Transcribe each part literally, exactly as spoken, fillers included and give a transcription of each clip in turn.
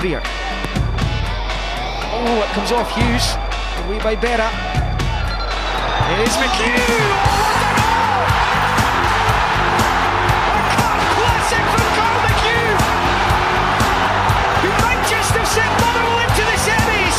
Freer. Oh, it comes off Hughes. Away by Berra. Here's McHugh. Oh, what a goal! A cup classic from Carl McHugh, who might just have sent Motherwell into the semis.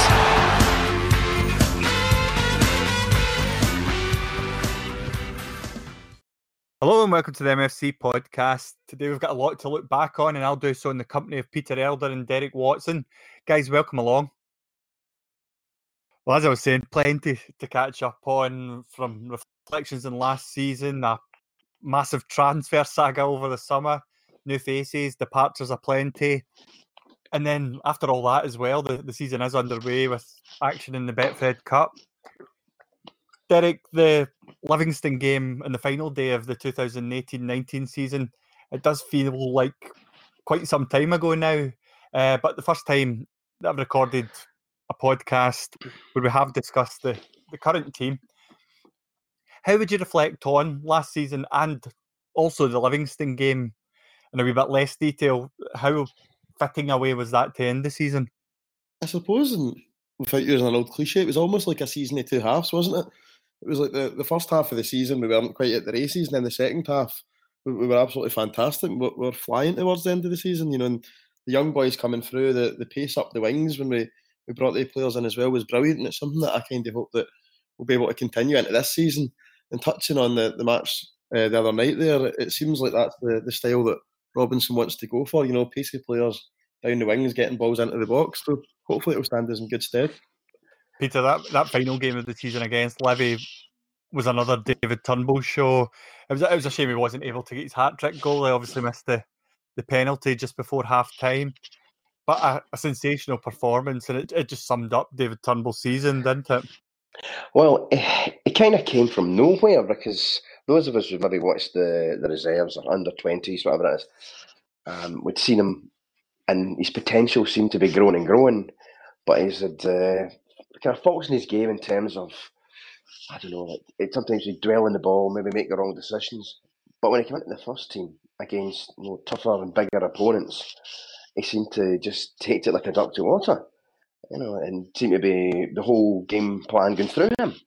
Hello and welcome to the M F C podcast. Today we've got a lot to look back on, and I'll do so in the company of Peter Elder and Derek Watson. Guys, welcome along. Well, as I was saying, plenty to catch up on, from reflections on last season, a massive transfer saga over the summer, new faces, departures aplenty. And then after all that as well, the, the season is underway with action in the Betfred Cup. Derek, the Livingston game and the final day of the two thousand eighteen nineteen season, it does feel like quite some time ago now, uh, but the first time that I've recorded a podcast where we have discussed the, the current team. How would you reflect on last season and also the Livingston game in a wee bit less detail? How fitting away was that to end the season? I suppose, and without using an old cliche, it was almost like a season of two halves, wasn't it? It was like the, the first half of the season, we weren't quite at the races, and then the second half, we, we were absolutely fantastic. We, we were flying towards the end of the season, you know, and the young boys coming through, the, the pace up the wings when we, we brought the players in as well was brilliant, and it's something that I kind of hope that we'll be able to continue into this season. And touching on the, the match uh, the other night there, it seems like that's the, the style that Robinson wants to go for, you know, pacey players down the wings, getting balls into the box. So hopefully it'll stand us in good stead. Peter, that, that final game of the season against Livy was another David Turnbull show. It was, it was a shame he wasn't able to get his hat-trick goal. He obviously missed the, the penalty just before half-time. But a, a sensational performance, and it, it just summed up David Turnbull's season, didn't it? Well, it, it kind of came from nowhere, because those of us who maybe watched the, the reserves or under twenties, whatever it is, um, we'd seen him, and his potential seemed to be growing and growing, but he's had uh, kind of faults in his game in terms of, I don't know, like, it, sometimes he'd dwell on the ball, maybe make the wrong decisions. But when he came into the first team against, you know, tougher and bigger opponents, he seemed to just take it like a duck to water, you know, and seemed to be the whole game plan going through him.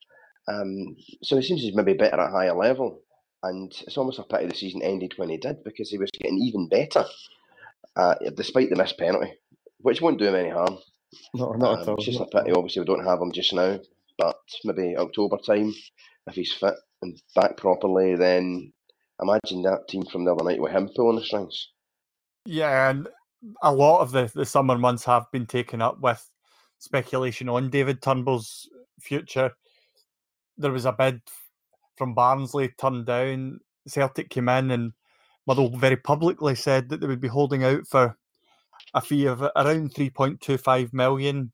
Um, so he seems he's maybe better at a higher level, and it's almost a pity the season ended when he did, because he was getting even better, uh, despite the missed penalty, which won't do him any harm. No, not um, at all. It's just a pity, obviously, we don't have him just now, but maybe October time, if he's fit and back properly, then imagine that team from the other night with him pulling the strings. Yeah, and a lot of the, the summer months have been taken up with speculation on David Turnbull's future. There was a bid from Barnsley turned down. Celtic came in, and Motherwell very publicly said that they would be holding out for a fee of around three point two five million.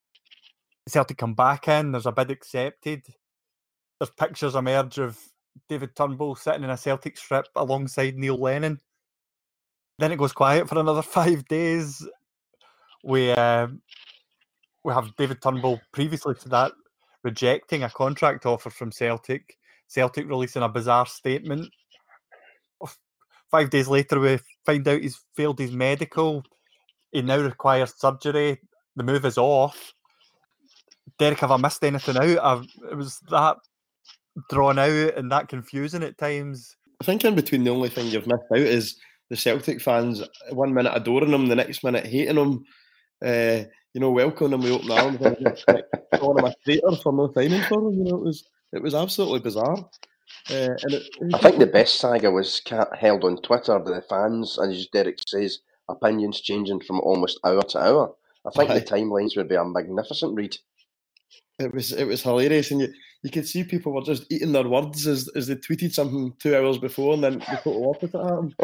Celtic come back in, there's a bid accepted. There's pictures emerge of David Turnbull sitting in a Celtic strip alongside Neil Lennon. Then it goes quiet for another five days. We uh, we have David Turnbull previously to that rejecting a contract offer from Celtic. Celtic releasing a bizarre statement. Five days later, we find out he's failed his medical. He now requires surgery. The move is off. Derek, have I missed anything out? I've, it was that drawn out and that confusing at times. I think in between the only thing you've missed out is the Celtic fans, one minute adoring him, the next minute hating him, uh, you know, welcoming him with open arms, and calling him a traitor for no signing for him. You know, it was it was absolutely bizarre. Uh, and it, it I think the best saga was held on Twitter by the fans, and as Derek says, opinions changing from almost hour to hour. I think Aye. the timelines would be a magnificent read. It was it was hilarious, and you, you could see people were just eating their words as, as they tweeted something two hours before, and then the total opposite happened.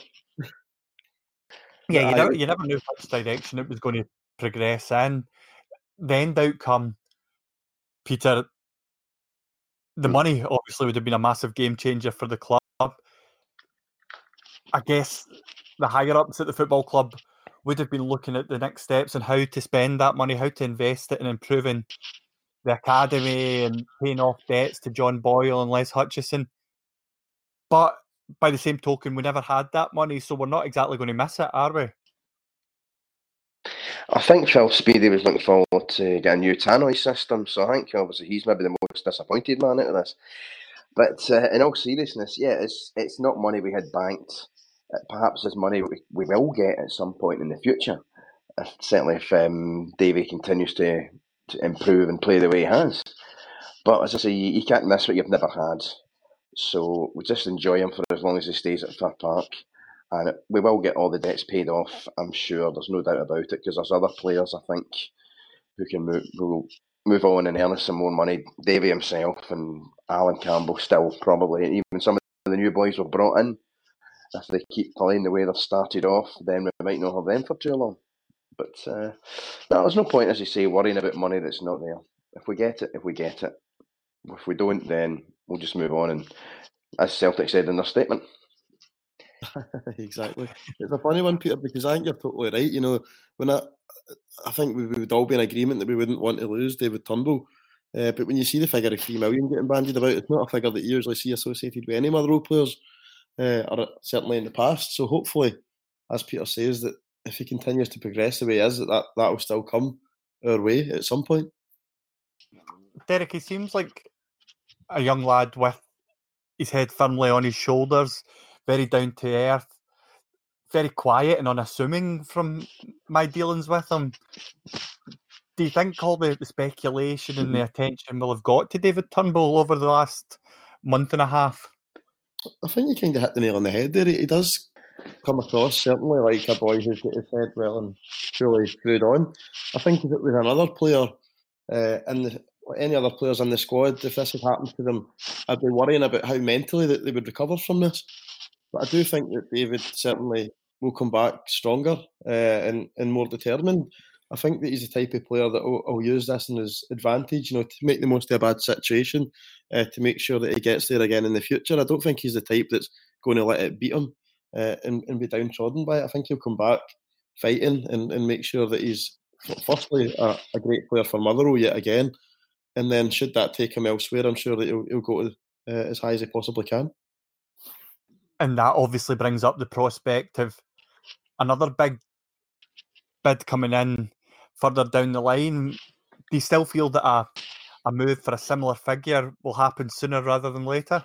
Yeah, you Aye. never, you never knew which direction it was going to progress in. The end outcome, Peter, the money obviously would have been a massive game changer for the club. I guess the higher-ups at the football club would have been looking at the next steps and how to spend that money, how to invest it in improving the academy and paying off debts to John Boyle and Les Hutchison. But by the same token, we never had that money, so we're not exactly going to miss it, are we? I think Phil Speedy was looking forward to get a new Tannoy system, so I think obviously he's maybe the most disappointed man out of this. But uh, in all seriousness, yeah, it's it's not money we had banked. Uh, perhaps it's money we, we will get at some point in the future. If, certainly if um, Davey continues to, to improve and play the way he has. But as I say, you, you can't miss what you've never had. So we just enjoy him for as long as he stays at Fir Park. And it, we will get all the debts paid off, I'm sure. There's no doubt about it, because there's other players, I think, who can move, who will move on and earn us some more money. Davey himself and Alan Campbell still probably, and even some of the new boys were brought in. If they keep playing the way they've started off, then we might not have them for too long. But uh, no, there's no point, as you say, worrying about money that's not there. If we get it, if we get it. If we don't, then we'll just move on. And as Celtic said in their statement. Exactly. It's a funny one, Peter, because I think you're totally right. You know, when I, I think we would all be in agreement that we wouldn't want to lose David Turnbull. Uh, but when you see the figure of three million getting bandied about, it's not a figure that you usually see associated with any Motherwell players, uh, or certainly in the past. So hopefully, as Peter says, that if he continues to progress the way he is, that that, that will still come our way at some point. Derek, he seems like a young lad with his head firmly on his shoulders, very down to earth, very quiet and unassuming from my dealings with him. Do you think all the, the speculation and the attention will have got to David Turnbull over the last month and a half? I think you kind of hit the nail on the head there. He does come across certainly like a boy who's got his head well and truly screwed on. I think if it was another player, uh, in the, any other players in the squad, if this had happened to them, I'd be worrying about how mentally that they would recover from this. But I do think that David certainly will come back stronger uh, and, and more determined. I think that he's the type of player that will, will use this in his advantage, you know, to make the most of a bad situation, uh, to make sure that he gets there again in the future. I don't think he's the type that's going to let it beat him uh, and, and be downtrodden by it. I think he'll come back fighting and, and make sure that he's, firstly, a, a great player for Motherwell yet again. And then should that take him elsewhere, I'm sure that he'll, he'll go to, uh, as high as he possibly can. And that obviously brings up the prospect of another big bid coming in further down the line. Do you still feel that a, a move for a similar figure will happen sooner rather than later?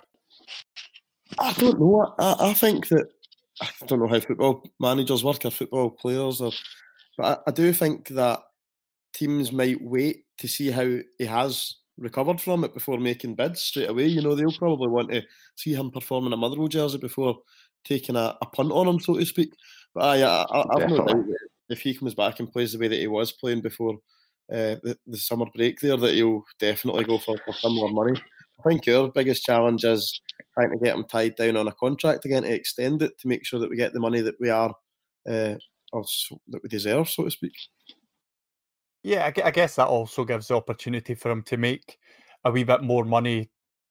I don't know. I, I think that, I don't know how football managers work or football players, or, but I, I do think that teams might wait to see how he has recovered from it before making bids straight away. You know, they'll probably want to see him perform in a Motherwell jersey before taking a, a punt on him, so to speak. But I, I, I, I've no doubt that if he comes back and plays the way that he was playing before uh, the, the summer break there, that he'll definitely go for, for similar money. I think our biggest challenge is trying to get him tied down on a contract again, to extend it, to make sure that we get the money that we are, uh, or so, that we deserve, so to speak. Yeah, I guess that also gives the opportunity for him to make a wee bit more money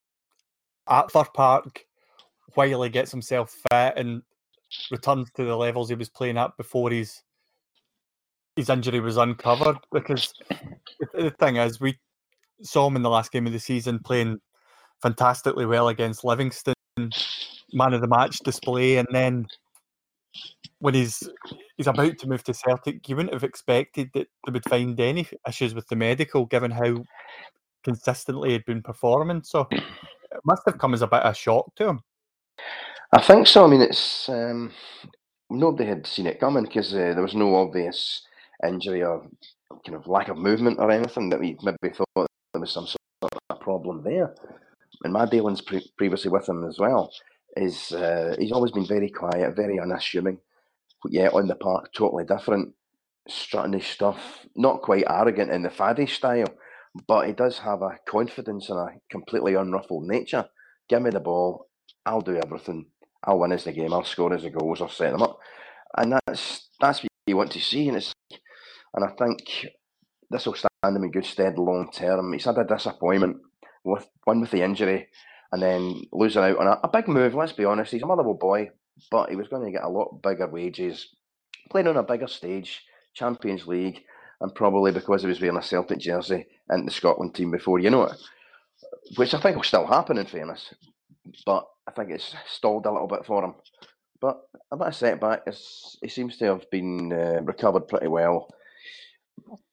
at Fir Park while he gets himself fit and returns to the levels he was playing at before his his injury was uncovered. Because the thing is, we saw him in the last game of the season playing fantastically well against Livingston, man of the match display, and then when he's he's about to move to Celtic, you wouldn't have expected that they would find any issues with the medical, given how consistently he'd been performing. So it must have come as a bit of a shock to him. I think so. I mean, it's um, nobody had seen it coming, because uh, there was no obvious injury or kind of lack of movement or anything that we maybe thought there was some sort of problem there. And my dealings pre- previously with him as well is uh, he's always been very quiet, very unassuming. Yeah, on the park, totally different, strutting his stuff, not quite arrogant in the faddy style, but he does have a confidence and a completely unruffled nature. Give me the ball, I'll do everything. I'll win as the game, I'll score as the goals, I'll set them up. And that's that's what you want to see. And it's and I think this will stand him in good stead long term. He's had a disappointment, with one with the injury, and then losing out on a, a big move, let's be honest. He's a Motherwell boy, but he was going to get a lot bigger wages, playing on a bigger stage, Champions League, and probably because he was wearing a Celtic jersey into the Scotland team before you know it, which I think will still happen in fairness, but I think it's stalled a little bit for him. But a bit of setback, is, he seems to have been uh, recovered pretty well,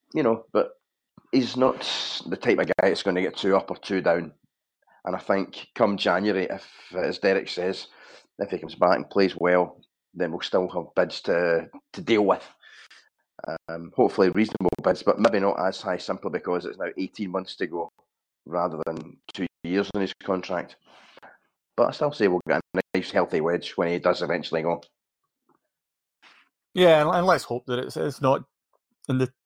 you know, but he's not the type of guy that's going to get two up or two down. And I think come January, if, as Derek says, if he comes back and plays well, then we'll still have bids to, to deal with. Um, hopefully reasonable bids, but maybe not as high, simply because it's now eighteen months to go rather than two years in his contract. But I still say we'll get a nice healthy wedge when he does eventually go. Yeah, and, and let's hope that it's, it's not in the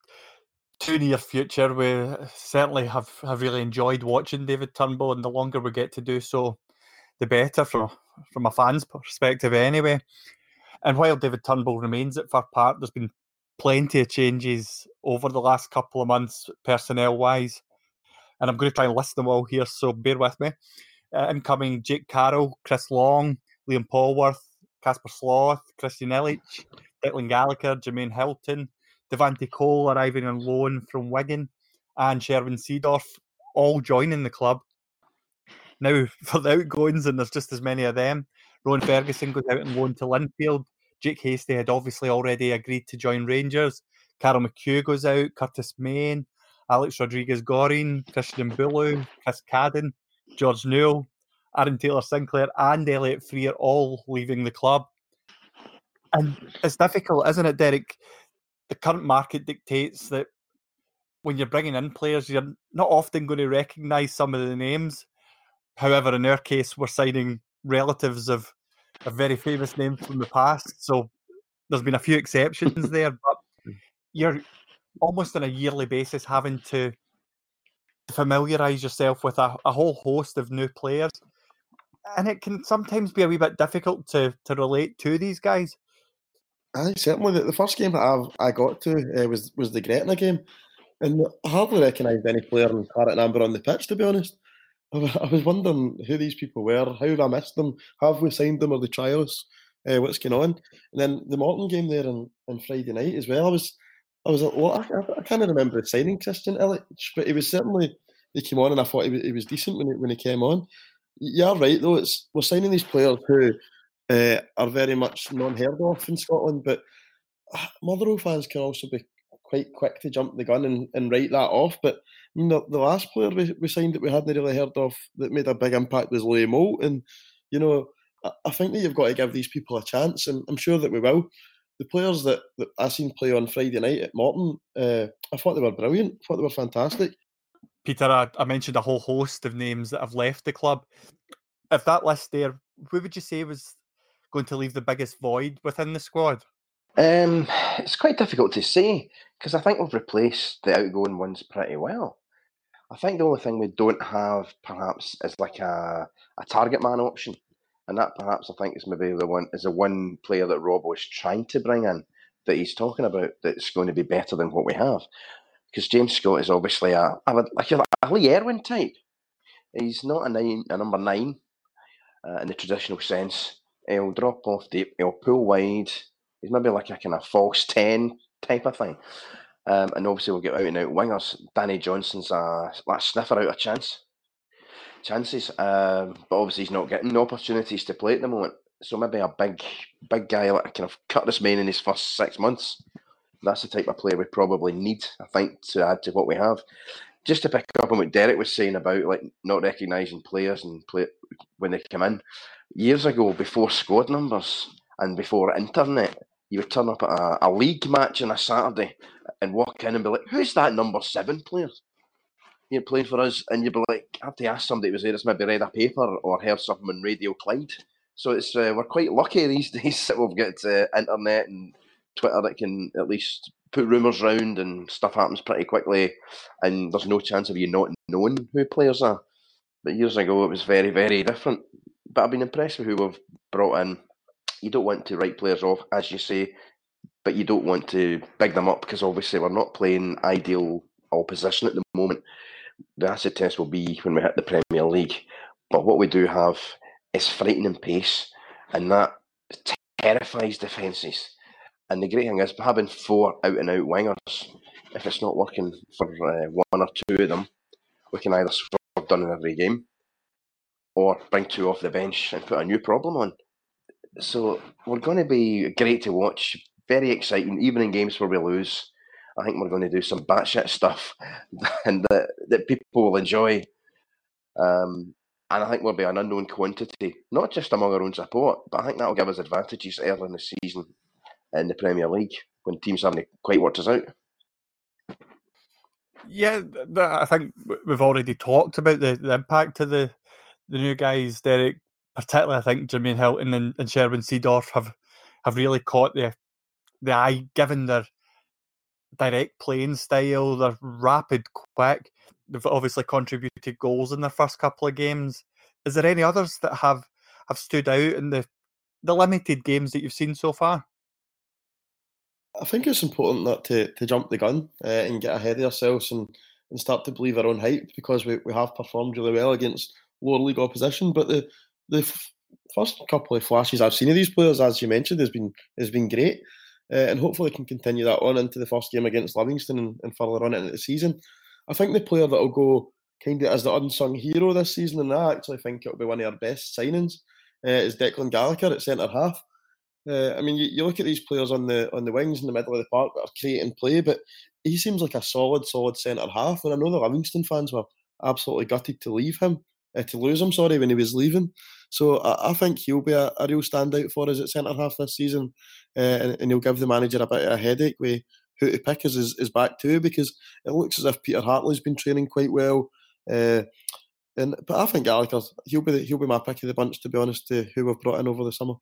too near future. We certainly have, have really enjoyed watching David Turnbull, and the longer we get to do so, the better from, from a fan's perspective anyway. And while David Turnbull remains at Fir Park, there's been plenty of changes over the last couple of months, personnel-wise. And I'm going to try and list them all here, so bear with me. Uh, incoming, Jake Carroll, Chris Long, Liam Polworth, Casper Sloth, Christian Illich, Declan Gallagher, Jermaine Hilton, Devante Cole arriving on loan from Wigan, and Sherwin Seedorf, all joining the club. Now, for the outgoings, and there's just as many of them, Rowan Ferguson goes out on loan to Linfield. Jake Hasty had obviously already agreed to join Rangers. Carol McHugh goes out, Curtis Main, Alex Rodriguez-Gorin, Christian Bulu, Chris Cadden, George Newell, Aaron Taylor-Sinclair and Elliot Freer all leaving the club. And it's difficult, isn't it, Derek? The current market dictates that when you're bringing in players, you're not often going to recognise some of the names. However, in our case, we're signing relatives of, of very famous names from the past. So there's been a few exceptions there, but you're almost on a yearly basis having to familiarise yourself with a, a whole host of new players. And it can sometimes be a wee bit difficult to, to relate to these guys. Aye, certainly. The, the first game that I've, I got to uh, was was the Gretna game, and I hardly recognised any player in Claret and Amber on the pitch, to be honest. I, I was wondering who these people were, how have I missed them, have we signed them, or the trials, uh, what's going on? And then the Morton game there on, on Friday night as well, I was, I was like, well, I, I can't remember signing Christian Illich, but he was certainly, he came on and I thought he was, he was decent when he, when he came on. You're right, though, it's we're signing these players who uh, are very much non-heard of in Scotland, but uh, Motherwell fans can also be quite quick to jump the gun and, and write that off. But I mean, the, the last player we, we signed that we hadn't really heard of that made a big impact was Louis Moult. And, you know, I, I think that you've got to give these people a chance, and I'm sure that we will. The players that, that I seen play on Friday night at Morton, uh, I thought they were brilliant. I thought they were fantastic. Peter, I, I mentioned a whole host of names that have left the club. If that list there, who would you say was going to leave the biggest void within the squad? Um, it's quite difficult to say, because I think we've replaced the outgoing ones pretty well. I think the only thing we don't have, perhaps, is like a, a target man option. And that, perhaps, I think is maybe the one is the one player that Rob was trying to bring in that he's talking about that's going to be better than what we have. Because James Scott is obviously a, a, like a Lee Erwin type. He's not a, nine, a number nine uh, in the traditional sense. He'll drop off deep, he'll pull wide. He's maybe like a kind of false ten type of thing. Um, and obviously we'll get out and out wingers. Danny Johnson's a, like a sniffer out of chance. chances. Um, but obviously he's not getting opportunities to play at the moment. So maybe a big big guy like kind of Curtis Main in his first six months. That's the type of player we probably need, I think, to add to what we have. Just to pick up on what Derek was saying about like not recognising players and play when they come in. Years ago, before squad numbers and before internet, you would turn up at a, a league match on a Saturday and walk in and be like, "Who's that number seven player? You're playing for us," and you'd be like, I have to ask somebody who was there that's maybe read a paper or heard something on Radio Clyde. So it's uh, we're quite lucky these days that we've got uh, internet and Twitter that can at least put rumours round and stuff happens pretty quickly, and there's no chance of you not knowing who players are. But years ago it was very, very different. But I've been impressed with who we've brought in. You don't want to write players off, as you say, but you don't want to big them up because obviously we're not playing ideal opposition at the moment. The acid test will be when we hit the Premier League. But what we do have is frightening pace, and that terrifies defences. And the great thing is, having four out-and-out wingers, if it's not working for uh, one or two of them, we can either score done in every game or bring two off the bench and put a new problem on. So we're going to be great to watch, very exciting, even in games where we lose. I think we're going to do some batshit stuff and that, that people will enjoy. Um, and I think we'll be an unknown quantity, not just among our own support, but I think that'll give us advantages early in the season in the Premier League when teams haven't quite worked us out. Yeah, th- th- I think w- we've already talked about the, the impact of the, the new guys, Derek. Particularly, I think Jermaine Hilton and, and Sherwin Seedorf have, have really caught the the eye, given their direct playing style. They're rapid, quick. They've obviously contributed goals in their first couple of games. Is there any others that have, have stood out in the, the limited games that you've seen so far? I think it's important not to, to jump the gun uh, and get ahead of ourselves and, and start to believe our own hype, because we, we have performed really well against lower league opposition. But the the f- first couple of flashes I've seen of these players, as you mentioned, has been has been great, uh, and hopefully can continue that on into the first game against Livingston and, and further on into the season. I think the player that will go kind of as the unsung hero this season, and I actually think it'll be one of our best signings, uh, is Declan Gallagher at centre half. Uh, I mean, you, you look at these players on the on the wings in the middle of the park that are creating play, but he seems like a solid, solid centre half. And I know the Livingston fans were absolutely gutted to leave him, uh, to lose him, sorry, when he was leaving. So I, I think he'll be a, a real standout for us at centre half this season, uh, and, and he'll give the manager a bit of a headache with who to pick as his, his back two, because it looks as if Peter Hartley's been training quite well. Uh, and but I think Gallagher, he'll be the, he'll be my pick of the bunch, to be honest, to who we've brought in over the summer.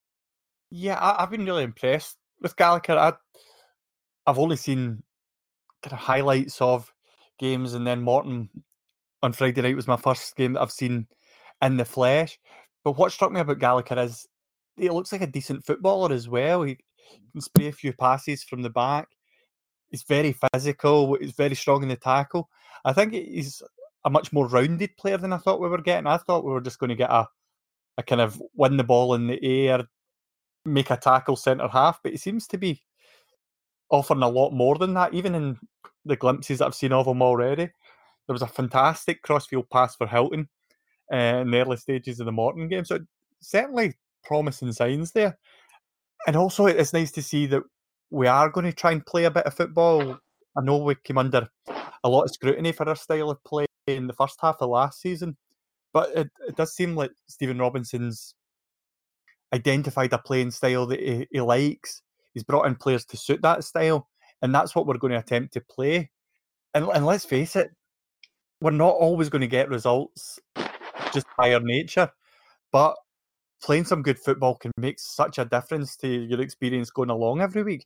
Yeah, I, I've been really impressed with Gallagher. I, I've only seen kind of highlights of games, and then Morton on Friday night was my first game that I've seen in the flesh. But what struck me about Gallagher is he looks like a decent footballer as well. He can spray a few passes from the back. He's very physical. He's very strong in the tackle. I think he's a much more rounded player than I thought we were getting. I thought we were just going to get a, a kind of win the ball in the air, make a tackle centre half, but he seems to be offering a lot more than that, even in the glimpses that I've seen of him already. There was a fantastic crossfield pass for Hilton uh, in the early stages of the Morton game, so certainly promising signs there. And also it's nice to see that we are going to try and play a bit of football. I know we came under a lot of scrutiny for our style of play in the first half of last season, but it, it does seem like Stephen Robinson's identified a playing style that he, he likes. He's brought in players to suit that style, and that's what we're going to attempt to play. And, and let's face it, we're not always going to get results just by our nature, but playing some good football can make such a difference to your experience going along every week.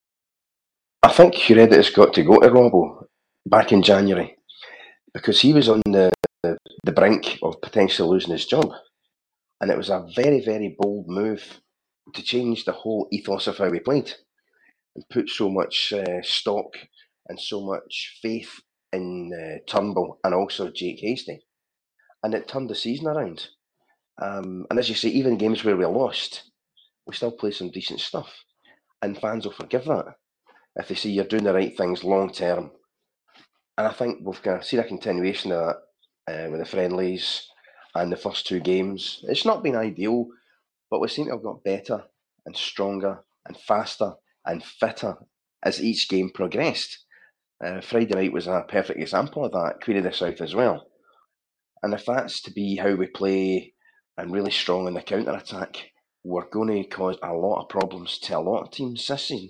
I think Credit's got to go to Robbo back in January, because he was on the, the, the brink of potentially losing his job. And it was a very, very bold move to change the whole ethos of how we played and put so much uh, stock and so much faith in uh, Turnbull and also Jake Hastie. And it turned the season around. Um, and as you say, even games where we lost, we still play some decent stuff. And fans will forgive that if they see you're doing the right things long term. And I think we've kind of seen a continuation of that uh, with the friendlies and the first two games. It's not been ideal, but we seem to have got better and stronger and faster and fitter as each game progressed. Uh, Friday night was a perfect example of that, Queen of the South as well. And if that's to be how we play and really strong in the counter-attack, we're going to cause a lot of problems to a lot of teams this season.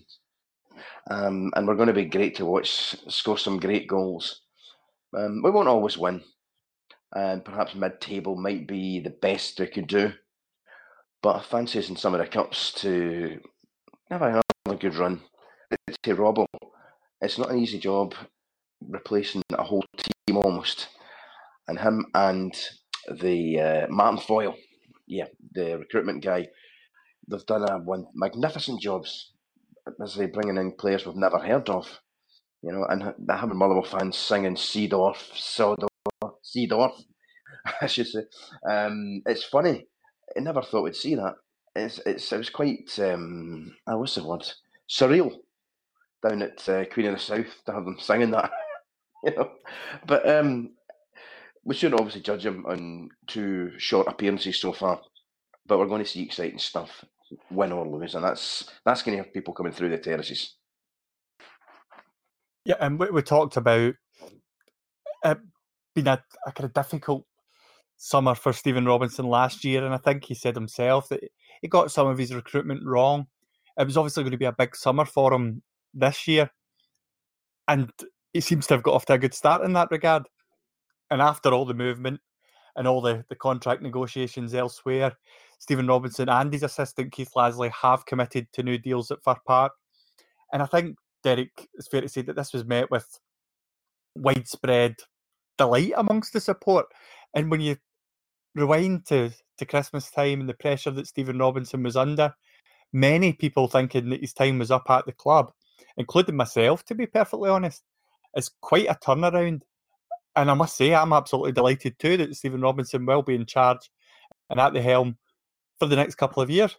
Um, and we're going to be great to watch, score some great goals. Um, we won't always win, and perhaps mid-table might be the best we could do. But I fancy us in some of the cups to have another good run. To Robbo, it's not an easy job replacing a whole team almost. And him and the uh, Martin Foyle, yeah, the recruitment guy, they've done a one magnificent jobs as they bringing in players we've never heard of. You know, and having Motherwell fans singing Seedorf, Sodorf, Seedorf, I should say. Um, it's funny. I never thought we'd see that. It's it's it was quite um, oh, what's the word? Surreal down at uh, Queen of the South to have them singing that. You know, but um, we shouldn't obviously judge him on two short appearances so far. But we're going to see exciting stuff, win or lose, and that's that's going to have people coming through the terraces. Yeah, and we, we talked about it being a, a kind of difficult summer for Stephen Robinson last year, and I think he said himself that he got some of his recruitment wrong. It was obviously going to be a big summer for him this year, and he seems to have got off to a good start in that regard. And after all the movement and all the, the contract negotiations elsewhere, Stephen Robinson and his assistant Keith Lasley have committed to new deals at Fir Park. And I think, Derek, it's fair to say that this was met with widespread delight amongst the support. And when you rewind to, to Christmas time and the pressure that Stephen Robinson was under, many people thinking that his time was up at the club, including myself, to be perfectly honest, is quite a turnaround. And I must say, I'm absolutely delighted too that Stephen Robinson will be in charge and at the helm for the next couple of years.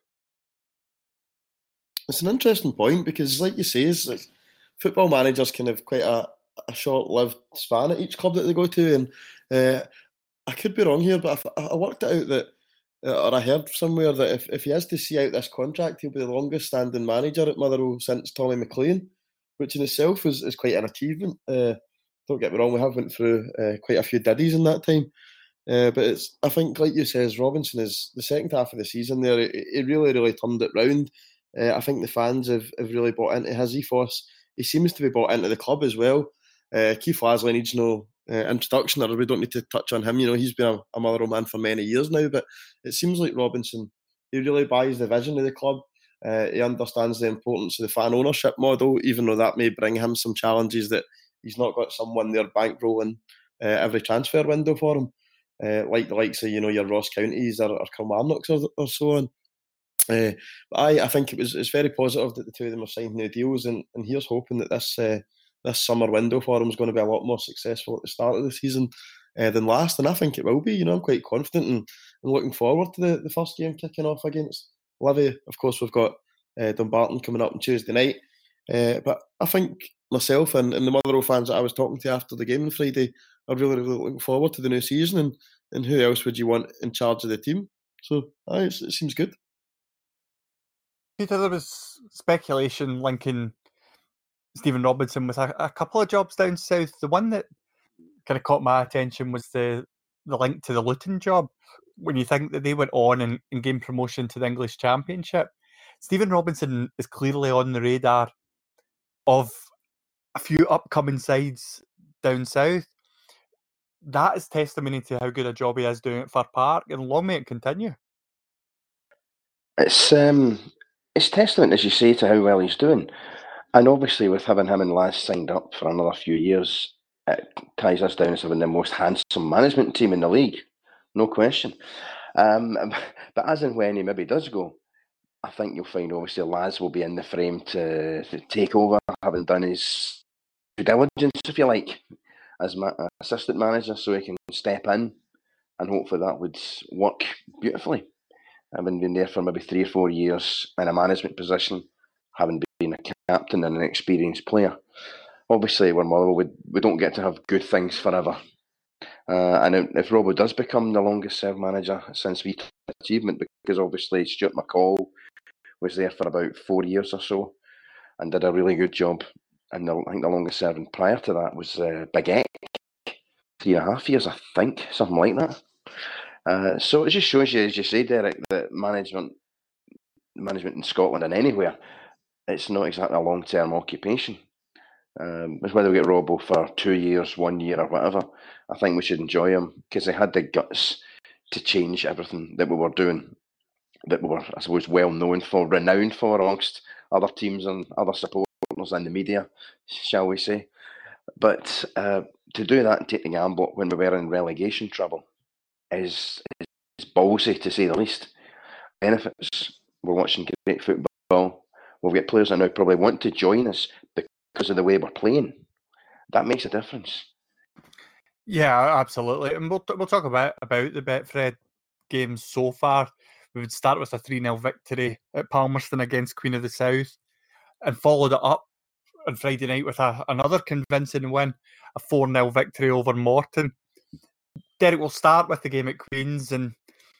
It's an interesting point because, like you say, is like football managers can have quite a, a short-lived span at each club that they go to. And uh, I could be wrong here, but I, I worked it out that, uh, or I heard somewhere that if, if he has to see out this contract, he'll be the longest-standing manager at Motherwell since Tommy McLean, which in itself is, is quite an achievement. Uh, don't get me wrong, we have went through uh, quite a few diddies in that time. Uh, but it's, I think, like you says, Robinson is the second half of the season there. He, he really, really turned it round. Uh, I think the fans have, have really bought into his ethos. He seems to be bought into the club as well. Uh, Keith Lasley needs no uh, introduction, or we don't need to touch on him. You know, he's been a, a Motherwell man for many years now, but it seems like Robinson, he really buys the vision of the club. Uh, he understands the importance of the fan ownership model, even though that may bring him some challenges that he's not got someone there bankrolling uh, every transfer window for him. Uh, like the likes of, you know, your Ross Counties or, or Kilmarnocks or, or so on. Uh, but I, I think it was it's very positive that the two of them have signed new deals, and, and here's hoping that this uh, this summer window for them is going to be a lot more successful at the start of the season uh, than last, and I think it will be. You know, I'm quite confident and, and looking forward to the, the first game kicking off against Livy. Of course, we've got uh, Dumbarton coming up on Tuesday night, uh, but I think myself and, and the Motherwell fans that I was talking to after the game on Friday are really, really looking forward to the new season, and, and who else would you want in charge of the team? So aye, it seems good. Peter, there was speculation linking Stephen Robinson with a, a couple of jobs down south. The one that kind of caught my attention was the, the link to the Luton job. When you think that they went on and, and gained promotion to the English Championship, Stephen Robinson is clearly on the radar of a few upcoming sides down south. That is testimony to how good a job he is doing at Fir Park, and long may it continue. It's um, it's testament, as you say, to how well he's doing. And obviously, with having him and Laz signed up for another few years, it ties us down as having the most handsome management team in the league, no question. Um, but as and when he maybe does go, I think you'll find obviously Laz will be in the frame to, to take over, having done his due diligence, if you like, as ma- assistant manager, so he can step in, and hopefully that would work beautifully. Having been there for maybe three or four years in a management position, having been a captain and an experienced player. Obviously, we're Motherwell, we, we don't get to have good things forever. Uh, and if Robbo does become the longest served manager since we achievement, because obviously Stuart McCall was there for about four years or so and did a really good job. And the, I think the longest serving prior to that was uh, Big Eck, three and a half years, I think, something like that. Uh, so it just shows you, as you say, Derek, that management, management in Scotland and anywhere, it's not exactly a long-term occupation. Um, it's whether we get Robbo for two years, one year, or whatever. I think we should enjoy him because they had the guts to change everything that we were doing, that we were, I suppose, well known for, renowned for amongst other teams and other supporters in the media, shall we say. But uh, to do that and take the gamble when we were in relegation trouble is, is ballsy, to say the least. Benefits. We're watching great football. We've got players that now probably want to join us because of the way we're playing. That makes a difference. Yeah, absolutely. And we'll, we'll talk about, about the Betfred games so far. We would start with a three nil victory at Palmerston against Queen of the South and followed it up on Friday night with a, another convincing win, a four nil victory over Morton. Derek, we'll start with the game at Queen's, and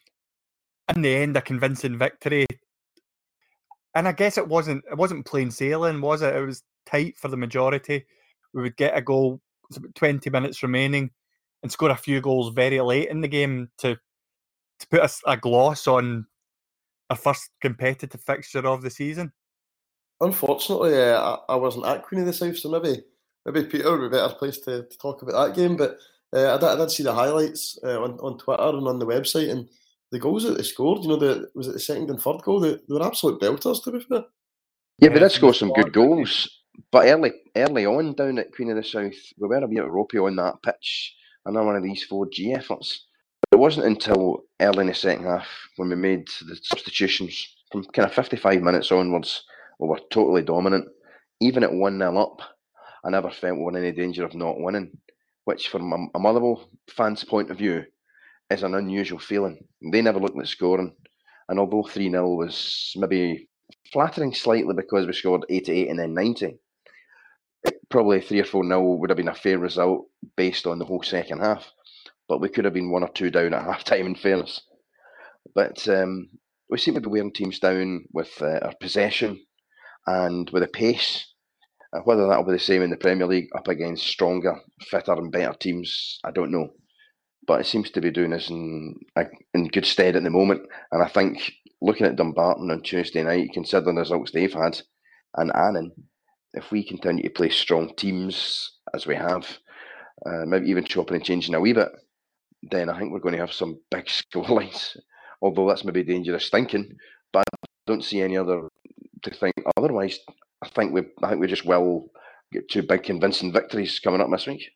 in the end, a convincing victory. And I guess it wasn't it wasn't plain sailing, was it? It was tight for the majority. we would get a goal, it's about twenty minutes remaining, and score a few goals very late in the game to to put a, a gloss on our first competitive fixture of the season. Unfortunately, uh, I, I wasn't at Queen of the South, so maybe maybe Peter would be a better place to, to talk about that game. But uh, I, did, I did see the highlights uh, on, on Twitter and on the website, and the goals that they scored, you know, the was it the second and third goal? They, they were absolute belters, to be fair. Yeah, we Yeah, did from score the some start, good goals, but early early on down at Queen of the South, we were a bit ropey on that pitch. Another one of these four G efforts. It wasn't until early in the second half when we made the substitutions from kind of fifty-five minutes onwards, we were totally dominant. Even at one nil up, I never felt we were in any danger of not winning, which from a, a Motherwell fan's point of view is an unusual feeling. They never looked at scoring, and although three nil was maybe flattering slightly because we scored eighty-eight and then ninety, probably three or four nil would have been a fair result based on the whole second half. But we could have been one or two down at half time, in fairness. But um, we seem to be wearing teams down with uh, our possession and with the pace. Uh, whether that'll be the same in the Premier League up against stronger, fitter and better teams, I don't know. But it seems to be doing us in, in good stead at the moment. And I think looking at Dumbarton on Tuesday night, considering the results they've had, and Annan, if we continue to play strong teams as we have, uh, maybe even chopping and changing a wee bit, then I think we're going to have some big scorelines. Although that's maybe dangerous thinking, but I don't see any other to think otherwise. I think we, I think we just will get two big convincing victories coming up this week.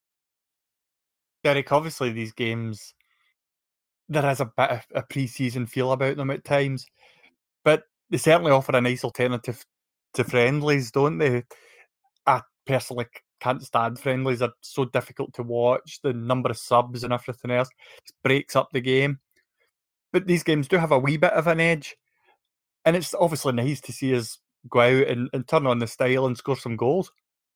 Derek, obviously these games, there has a bit of a pre-season feel about them at times, but they certainly offer a nice alternative to friendlies, don't they? I personally can't stand friendlies. They're so difficult to watch. The number of subs and everything else just breaks up the game. But these games do have a wee bit of an edge. And it's obviously nice to see us go out and, and turn on the style and score some goals.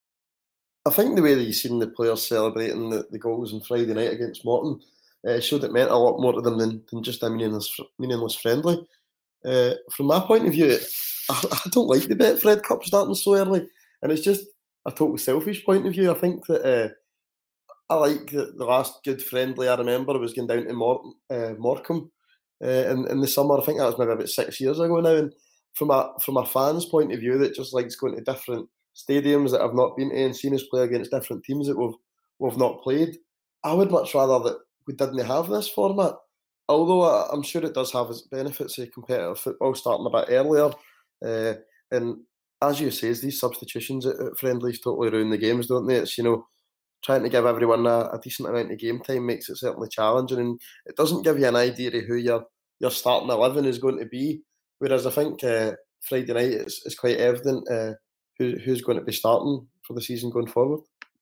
I think the way that you've seen the players celebrating the, the goals on Friday night against Morton uh, showed it meant a lot more to them than, than just a meaningless, meaningless friendly. Uh, from my point of view, I, I don't like the Betfred Cup starting so early. And it's just a total selfish point of view. I think that uh, I like that the last good friendly I remember was going down to Mor- uh, Morecambe uh, in, in the summer. I think that was maybe about six years ago now. And from a from a fan's point of view that just likes going to different stadiums that I've not been to and seen us play against different teams that we've we've not played, I would much rather that we didn't have this format. Although I, I'm sure it does have its benefits of competitive football starting a bit earlier. Uh, and as you say, these substitutions at, at friendlies totally ruin the games, don't they? It's, you know, trying to give everyone a, a decent amount of game time makes it certainly challenging, and it doesn't give you an idea of who your your starting eleven is going to be. Whereas I think uh, Friday night it's, it's quite evident uh, who, who's going to be starting for the season going forward.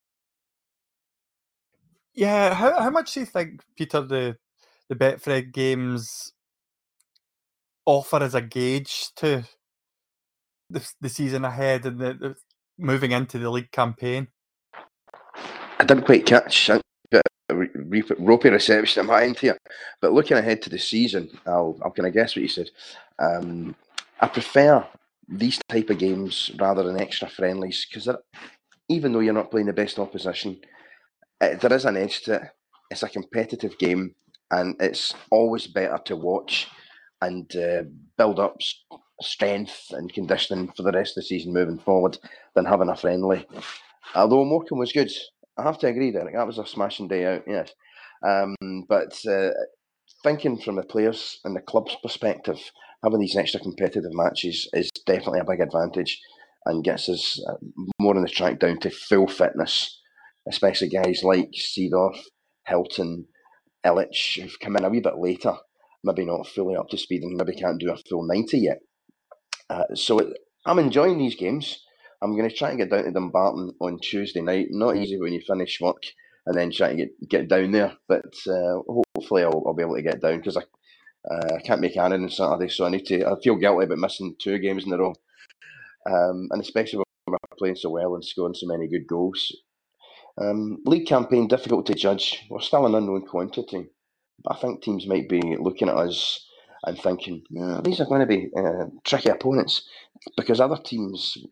Yeah, how how much do you think, Peter, the the Betfred games offer as a gauge to the, the season ahead and the, the moving into the league campaign? I didn't quite catch a bit of re- ropey reception at my end here, but looking ahead to the season, I'll, I'll kind of guess what you said. Um, I prefer these type of games rather than extra friendlies because even though you're not playing the best opposition, it, there is an edge to it. It's a competitive game, and it's always better to watch and uh, build up strength and conditioning for the rest of the season moving forward than having a friendly. Although Morecambe was good, I have to agree, Derek. That was a smashing day out, yes. Um, but uh, thinking from the players and the club's perspective, having these extra competitive matches is definitely a big advantage and gets us more on the track down to full fitness, especially guys like Seedorf, Hilton, Illich, who've come in a wee bit later, maybe not fully up to speed and maybe can't do a full ninety yet. Uh, so it, I'm enjoying these games. I'm going to try and get down to Dumbarton on Tuesday night. Not easy when you finish work and then try to get, get down there, but uh, hopefully I'll, I'll be able to get down because I uh, can't make Annan on Saturday, so I need to. I feel guilty about missing two games in a row, um, and especially when we're playing so well and scoring so many good goals. Um, league campaign difficult to judge. We're still an unknown quantity, but I think teams might be looking at us and thinking, yeah, these are going to be uh, tricky opponents because other teams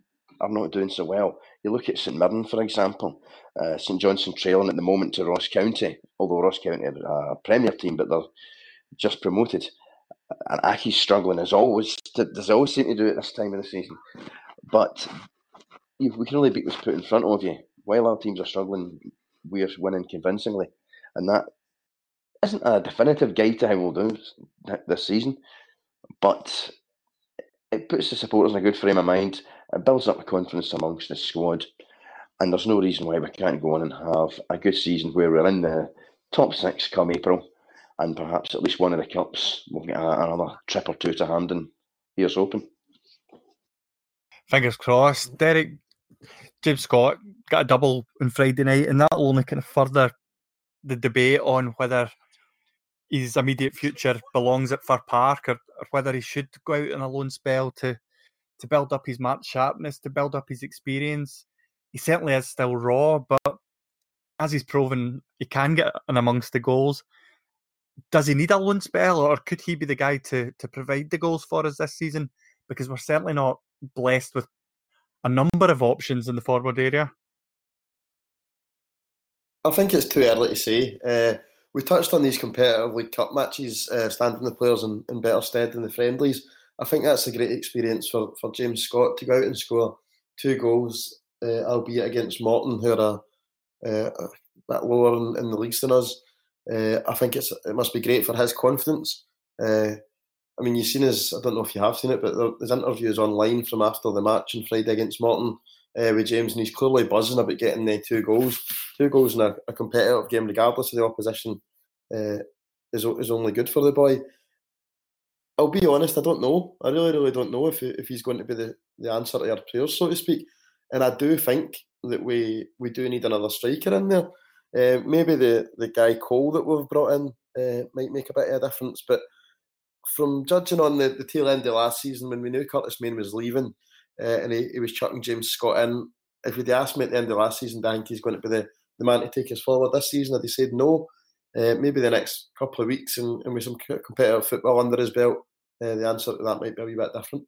are not doing so well. You look at St Mirren, for example. Uh, St Johnstone trailing at the moment to Ross County, although Ross County are a Premier team, but they're just promoted. And Aki's struggling as always. There's always seem to do it this time of the season. But you, we can only beat what's put in front of you. While our teams are struggling, we're winning convincingly. And that isn't a definitive guide to how we'll do this season. But it puts the supporters in a good frame of mind. It builds up the confidence amongst the squad. And there's no reason why we can't go on and have a good season where we're in the top six come April. And perhaps at least one of the cups, we'll get another trip or two to hand and here's open. Fingers crossed. Derek, James Scott got a double on Friday night, and that'll only kind of further the debate on whether his immediate future belongs at Fir Park or, or whether he should go out on a loan spell to, to build up his match sharpness, to build up his experience. He certainly is still raw, but as he's proven, he can get in amongst the goals. Does he need a loan spell, or could he be the guy to, to provide the goals for us this season? Because we're certainly not blessed with a number of options in the forward area. I think it's too early to say. Uh, we touched on these competitive League Cup matches, uh, standing the players in, in better stead than the friendlies. I think that's a great experience for, for James Scott to go out and score two goals, uh, albeit against Morton, who are a, uh, a bit lower in, in the leagues than us. Uh, I think it's it must be great for his confidence. Uh, I mean, you've seen his, I don't know if you have seen it, but there, his interviews online from after the match on Friday against Morton uh, with James, and he's clearly buzzing about getting the two goals. Two goals in a, a competitive game, regardless of the opposition, uh, is, is only good for the boy. I'll be honest, I don't know. I really, really don't know if he, if he's going to be the, the answer to our prayers, so to speak. And I do think that we, we do need another striker in there. Uh, maybe the, the guy Cole that we've brought in uh, might make a bit of a difference. But from judging on the, the tail end of last season, when we knew Curtis Main was leaving uh, and he, he was chucking James Scott in, if you'd asked me at the end of last season, do I think he's going to be the, the man to take us forward this season? I'd have said no. Uh, maybe the next couple of weeks and, and with some competitive football under his belt, uh, the answer to that might be a wee bit different.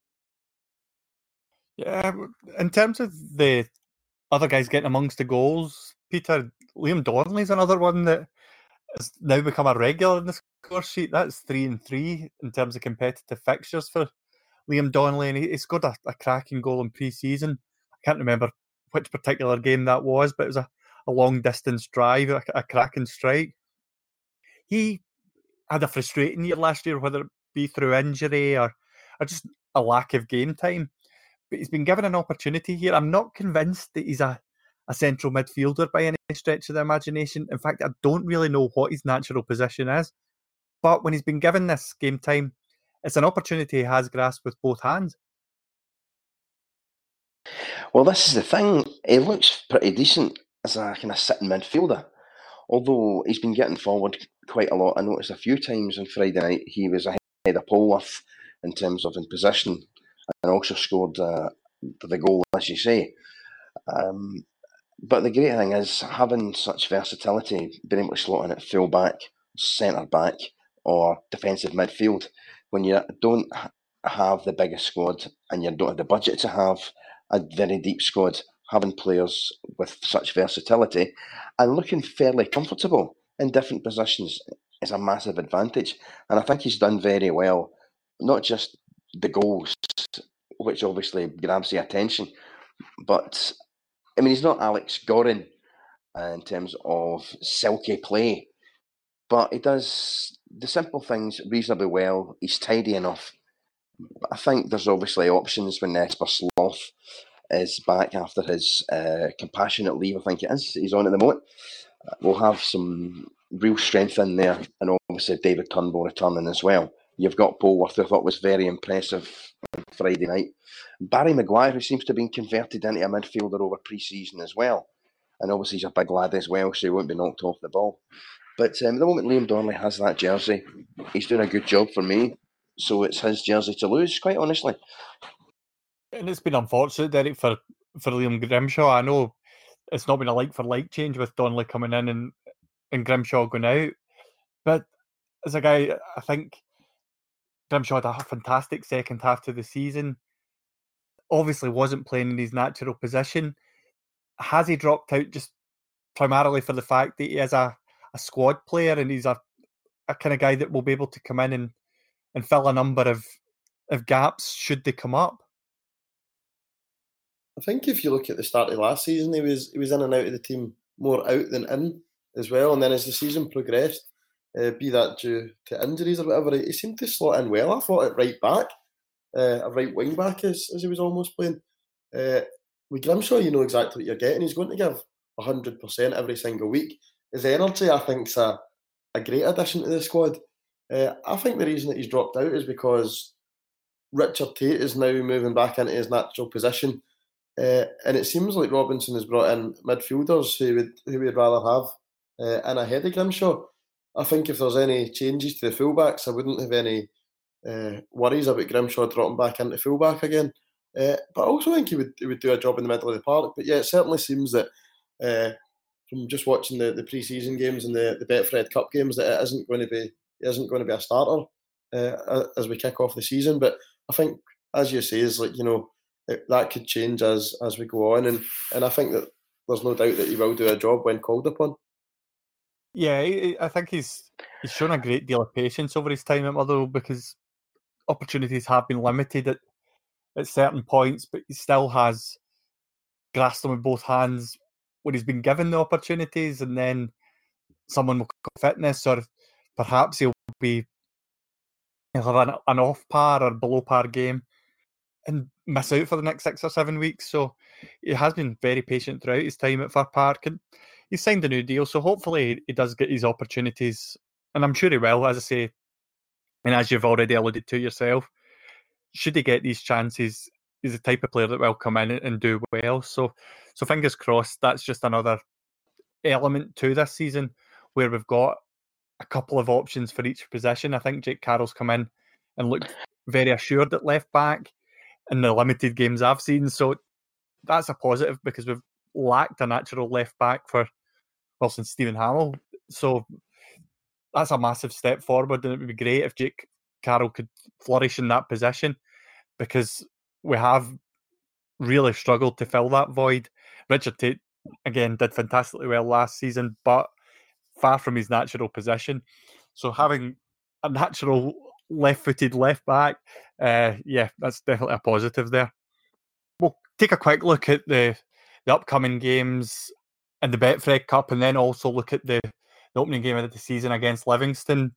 Yeah, in terms of the other guys getting amongst the goals, Peter, Liam Donnelly's another one that has now become a regular in the score sheet. That's three and three in terms of competitive fixtures for Liam Donnelly, and he, he scored a, a cracking goal in pre-season. I can't remember which particular game that was, but it was a, a long-distance drive, a, a cracking strike. He had a frustrating year last year, whether it be through injury or, or just a lack of game time. But he's been given an opportunity here. I'm not convinced that he's a, a central midfielder by any stretch of the imagination. In fact, I don't really know what his natural position is. But when he's been given this game time, it's an opportunity he has grasped with both hands. Well, this is the thing. He looks pretty decent as a kind of sitting midfielder. Although he's been getting forward quite a lot. I noticed a few times on Friday night he was ahead of Polworth in terms of in position, and also scored uh, the goal, as you say. Um, but the great thing is having such versatility, being able to slot in at full back, centre back, or defensive midfield. When you don't have the biggest squad and you don't have the budget to have a very deep squad, having players with such versatility and looking fairly comfortable in different positions is a massive advantage. And I think he's done very well, not just the goals, which obviously grabs the attention, but I mean, he's not Alex Gorin uh, in terms of silky play, but he does the simple things reasonably well. He's tidy enough. But I think there's obviously options when Esper Sloth is back after his uh, compassionate leave, I think it is. He's on at the moment. Uh, we'll have some real strength in there, and obviously David Turnbull returning as well. You've got Polworth, who I thought was very impressive on Friday night. Barry Maguire, who seems to have been converted into a midfielder over pre-season as well. And obviously he's a big lad as well, so he won't be knocked off the ball. But um, at the moment Liam Donnelly has that jersey, he's doing a good job for me. So it's his jersey to lose, quite honestly. And it's been unfortunate, Derek, for, for Liam Grimshaw. I know it's not been a like-for-like change with Donnelly coming in and, and Grimshaw going out. But as a guy, I think Grimshaw had a fantastic second half to the season. obviously wasn't playing in his natural position. Has he dropped out just primarily for the fact that he is a, a squad player and he's a, a kind of guy that will be able to come in and, and fill a number of, of gaps should they come up? I think if you look at the start of last season, he was he was in and out of the team more out than in as well. And then as the season progressed, uh, be that due to injuries or whatever, he seemed to slot in well. I thought at right back, uh, a right wing back as, as he was almost playing. Uh, with Grimshaw, you know exactly what you're getting. He's going to give one hundred percent every single week. His energy, I think, is a, a great addition to the squad. Uh, I think the reason that he's dropped out is because Richard Tate is now moving back into his natural position. Uh, and it seems like Robinson has brought in midfielders who would who we'd rather have uh, in ahead of Grimshaw. I think if there's any changes to the fullbacks, I wouldn't have any uh, worries about Grimshaw dropping back into fullback again. Uh, but I also think he would he would do a job in the middle of the park. But yeah, it certainly seems that uh, from just watching the, the pre-season games and the, the Betfred Cup games that it isn't going to be it isn't going to be a starter uh, as we kick off the season. But I think, as you say, is like you know. It, that could change as as we go on, and, and I think that there's no doubt that he will do a job when called upon. Yeah, I think he's he's shown a great deal of patience over his time at Motherwell because opportunities have been limited at, at certain points, but he still has grasped them with both hands when he's been given the opportunities, and then someone will come fitness, or perhaps he'll be he'll have an, an off par or below par game and miss out for the next six or seven weeks. So he has been very patient throughout his time at Fir Park, and he's signed a new deal. So hopefully he does get his opportunities, and I'm sure he will. As I say, and as you've already alluded to yourself, should he get these chances, he's the type of player that will come in and do well. So, so fingers crossed. That's just another element to this season where we've got a couple of options for each position. I think Jake Carroll's come in and looked very assured at left back in the limited games I've seen. So that's a positive because we've lacked a natural left back for, well, since Stephen Hamill. So that's a massive step forward, and it would be great if Jake Carroll could flourish in that position because we have really struggled to fill that void. Richard Tate, again, did fantastically well last season, but far from his natural position. So having a natural left-footed left back, uh, yeah, that's definitely a positive there. We'll take a quick look at the, the upcoming games in the Betfred Cup, and then also look at the, the opening game of the season against Livingston.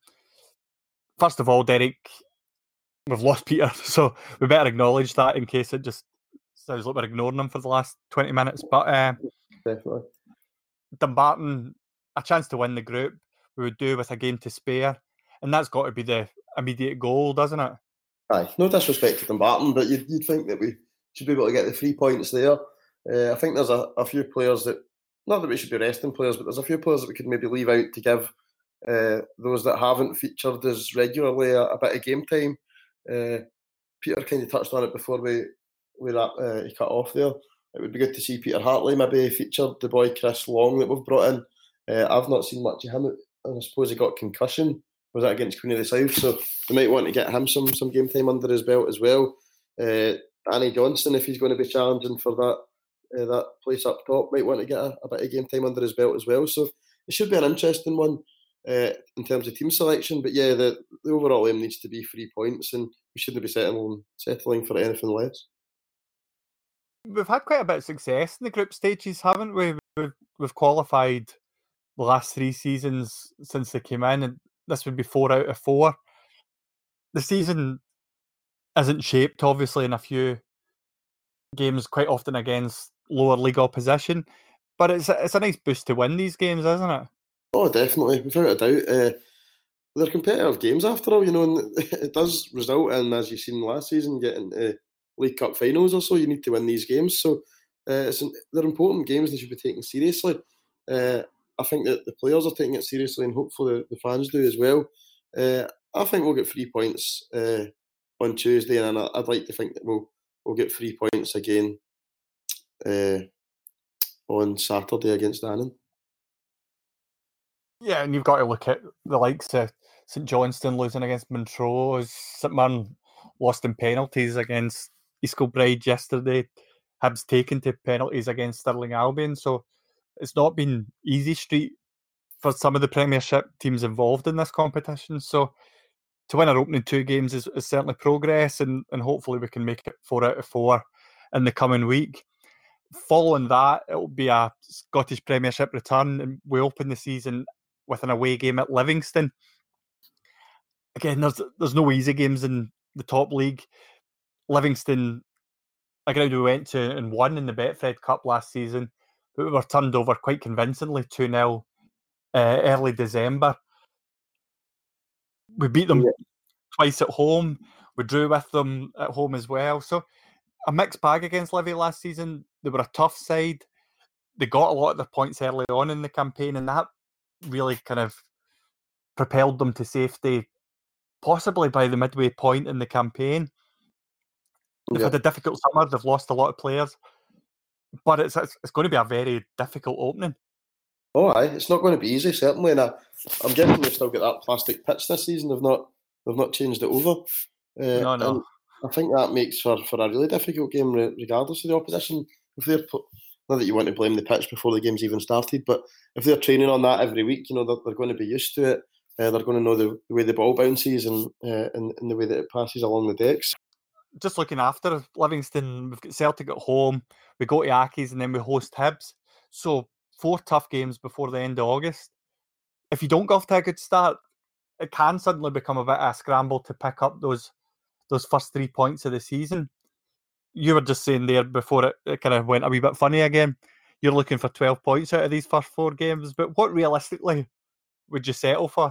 First of all, Derek, we've lost Peter, so we better acknowledge that in case it just sounds like we're ignoring him for the last twenty minutes. But uh, definitely, Dumbarton, a chance to win the group, we would do with a game to spare, and that's got to be the immediate goal, doesn't it? Aye, no disrespect to Dumbarton, but you'd, you'd think that we should be able to get the three points there. Uh, I think there's a, a few players that, not that we should be resting players, but there's a few players that we could maybe leave out to give uh, those that haven't featured as regularly a, a bit of game time. Uh, Peter kind of touched on it before we we uh, he cut off there. It would be good to see Peter Hartley maybe featured, the boy Chris Long that we've brought in. Uh, I've not seen much of him. I suppose he got concussion. Was that against Queen of the South? So we might want to get him some some game time under his belt as well. Uh, Danny Johnston, if he's going to be challenging for that uh, that place up top, might want to get a, a bit of game time under his belt as well. So it should be an interesting one uh, in terms of team selection. But yeah, the, the overall aim needs to be three points, and we shouldn't be settling settling for anything less. We've had quite a bit of success in the group stages, haven't we? We've, we've qualified the last three seasons since they came in, and this would be four out of four. The season isn't shaped, obviously, in a few games, quite often against lower league opposition, but it's a, it's a nice boost to win these games, isn't it? Oh, definitely, without a doubt. Uh, they're competitive games after all, you know, and it does result in, as you've seen last season, getting to League Cup finals or so. You need to win these games, so uh, it's an, they're important games. They should be taken seriously. Uh, I think that the players are taking it seriously, and hopefully the, the fans do as well. Uh, I think we'll get three points uh, on Tuesday, and I'd like to think that we'll we'll get three points again uh, on Saturday against Annan. Yeah, and you've got to look at the likes of St Johnstone losing against Montrose. St Mirren lost in penalties against East Kilbride yesterday, Hibs taken to penalties against Stirling Albion. So it's not been easy street for some of the Premiership teams involved in this competition. So to win our opening two games is, is certainly progress, and, and hopefully we can make it four out of four in the coming week. Following that, it'll be a Scottish Premiership return, and we open the season with an away game at Livingston. Again, there's there's no easy games in the top league. Livingston, a ground we went to and won in the Betfred Cup last season, but we were turned over quite convincingly two nil uh, early December. We beat them yeah. twice at home. We drew with them at home as well. So a mixed bag against Livy last season. They were a tough side. They got a lot of their points early on in the campaign, and that really kind of propelled them to safety, possibly by the midway point in the campaign. They've yeah. had a difficult summer. They've lost a lot of players, but it's it's, it's going to be a very difficult opening. Oh, aye, it's not going to be easy, certainly. And I, I'm guessing they've still got that plastic pitch this season. They've not they've not changed it over. Uh, no, no. I think that makes for, for a really difficult game, regardless of the opposition. If they're not that you want to blame the pitch before the game's even started, but if they're training on that every week, you know they're, they're going to be used to it. Uh, they're going to know the, the way the ball bounces and, uh, and and the way that it passes along the decks. Just looking after Livingston, we've got Celtic at home. We go to Accies and then we host Hibs. So four tough games before the end of August. If you don't go off to a good start, it can suddenly become a bit of a scramble to pick up those those first three points of the season. You were just saying there before it, it kind of went a wee bit funny again, you're looking for twelve points out of these first four games, but what realistically would you settle for?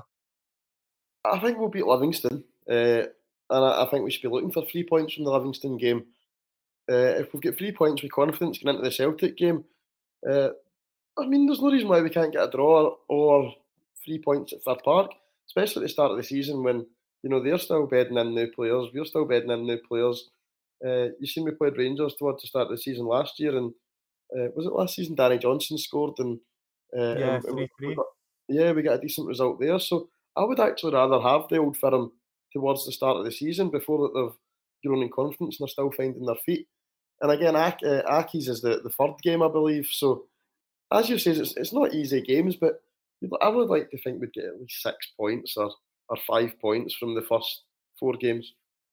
I think we'll beat Livingston, uh, and I, I think we should be looking for three points from the Livingston game. Uh, if we've got three points with confidence going into the Celtic game, uh, I mean, there's no reason why we can't get a draw or three points at Fir Park, especially at the start of the season when, you know, they're still bedding in new players, we're still bedding in new players. Uh, you seen we played Rangers towards the start of the season last year, and uh, was it last season Danny Johnson scored? And uh, yeah, and three, we, we got, yeah, we got a decent result there. So I would actually rather have the Old Firm towards the start of the season before that they've grown in confidence and they're still finding their feet. And again, Ak- uh, Accies is the, the third game, I believe. So as you say, it's, it's not easy games, but I would like to think we'd get at least six points or, or five points from the first four games.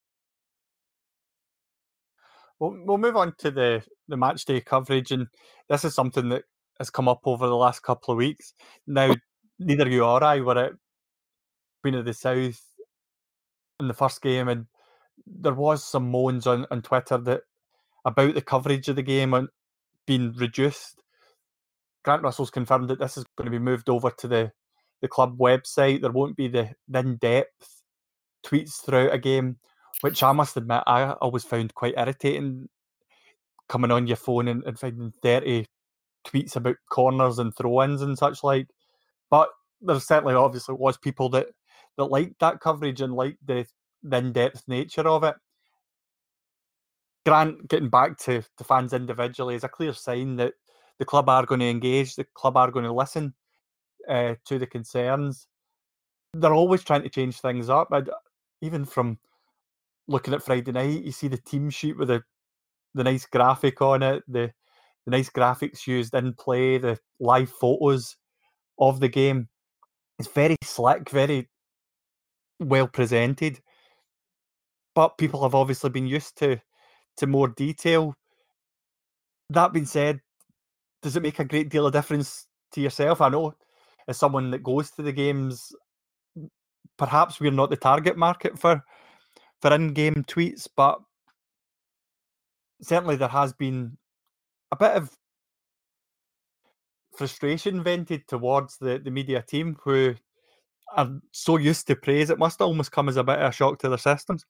We'll, we'll move on to the, the match day coverage, and this is something that has come up over the last couple of weeks. Now, neither you or I were at Queen of the South in the first game, and there was some moans on, on Twitter that about the coverage of the game and being reduced. Grant Russell's confirmed that this is going to be moved over to the, the club website. There won't be the, the in-depth tweets throughout a game, which I must admit I always found quite irritating, coming on your phone and, and finding thirty tweets about corners and throw-ins and such like. But there certainly obviously was people that, that liked that coverage and liked the, the in-depth nature of it. Grant getting back to, to fans individually is a clear sign that the club are going to engage, the club are going to listen uh, to the concerns. They're always trying to change things up. I'd, even from looking at Friday night, you see the team sheet with the, the nice graphic on it, the, the nice graphics used in play, the live photos of the game. It's very slick, very well presented. But people have obviously been used to, to more detail. That being said, does it make a great deal of difference to yourself? I know as someone that goes to the games, perhaps we're not the target market for for in-game tweets, but certainly there has been a bit of frustration vented towards the, the media team who are so used to praise, it must almost come as a bit of a shock to their systems.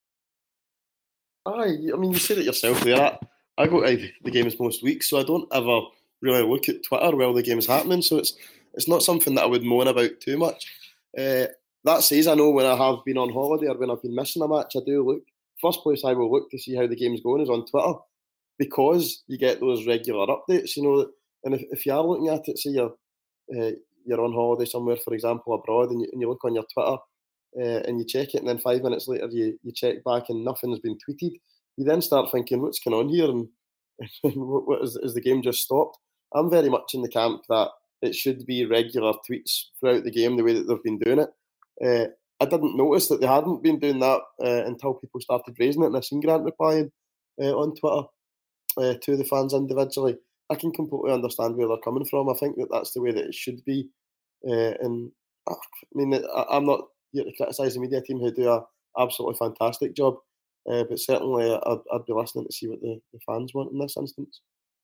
Aye, I mean, you said it yourself there. I go to the games most weeks, so I don't ever really look at Twitter while the game's happening, so it's it's not something that I would moan about too much. Uh, that says, I know when I have been on holiday or when I've been missing a match, I do look. First place I will look to see how the game's going is on Twitter, because you get those regular updates, you know. And if, if you are looking at it, say you're uh, you're on holiday somewhere, for example, abroad, and you, and you look on your Twitter uh, and you check it, and then five minutes later you, you check back and nothing's been tweeted, you then start thinking, what's going on here, and, and what, what is, is the game just stopped? I'm very much in the camp that it should be regular tweets throughout the game, the way that they've been doing it. Uh, I didn't notice that they hadn't been doing that uh, until people started raising it, and I seen Grant replying uh, on Twitter uh, to the fans individually. I can completely understand where they're coming from. I think that that's the way that it should be. Uh, and I mean, I, I'm not here to criticise the media team, who do an absolutely fantastic job, uh, but certainly I'd, I'd be listening to see what the, the fans want in this instance.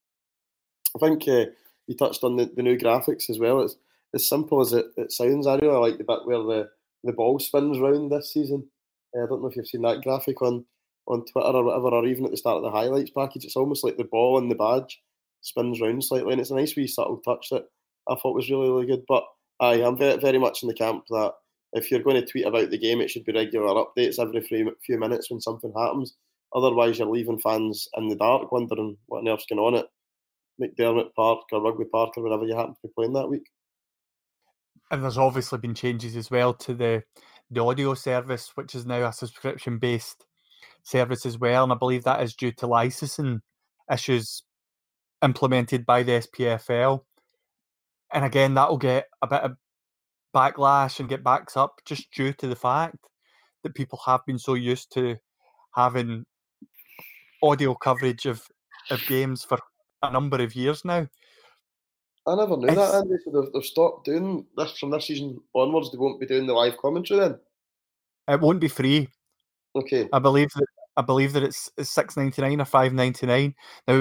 I think uh, you touched on the, the new graphics as well. It's as simple as it, it sounds. I really like the bit where the, the ball spins round this season. Uh, I don't know if you've seen that graphic on, on Twitter or whatever, or even at the start of the highlights package. It's almost like the ball and the badge spins round slightly, and it's a nice wee subtle touch that I thought was really, really good. But aye, I'm very, very much in the camp that if you're going to tweet about the game, it should be regular updates every few, few minutes when something happens. Otherwise, you're leaving fans in the dark wondering what on earth's going on at McDermott Park or Rugby Park or wherever you happen to be playing that week. And there's obviously been changes as well to the, the audio service, which is now a subscription-based service as well. And I believe that is due to licensing issues implemented by the S P F L. And again, that will get a bit of backlash and get backs up just due to the fact that people have been so used to having audio coverage of, of games for a number of years now. I never knew it's, that, Andy. So they've, they've stopped doing this from this season onwards. They won't be doing the live commentary then? It won't be free. Okay. I believe that I believe that it's, it's six ninety-nine or five ninety-nine. Now,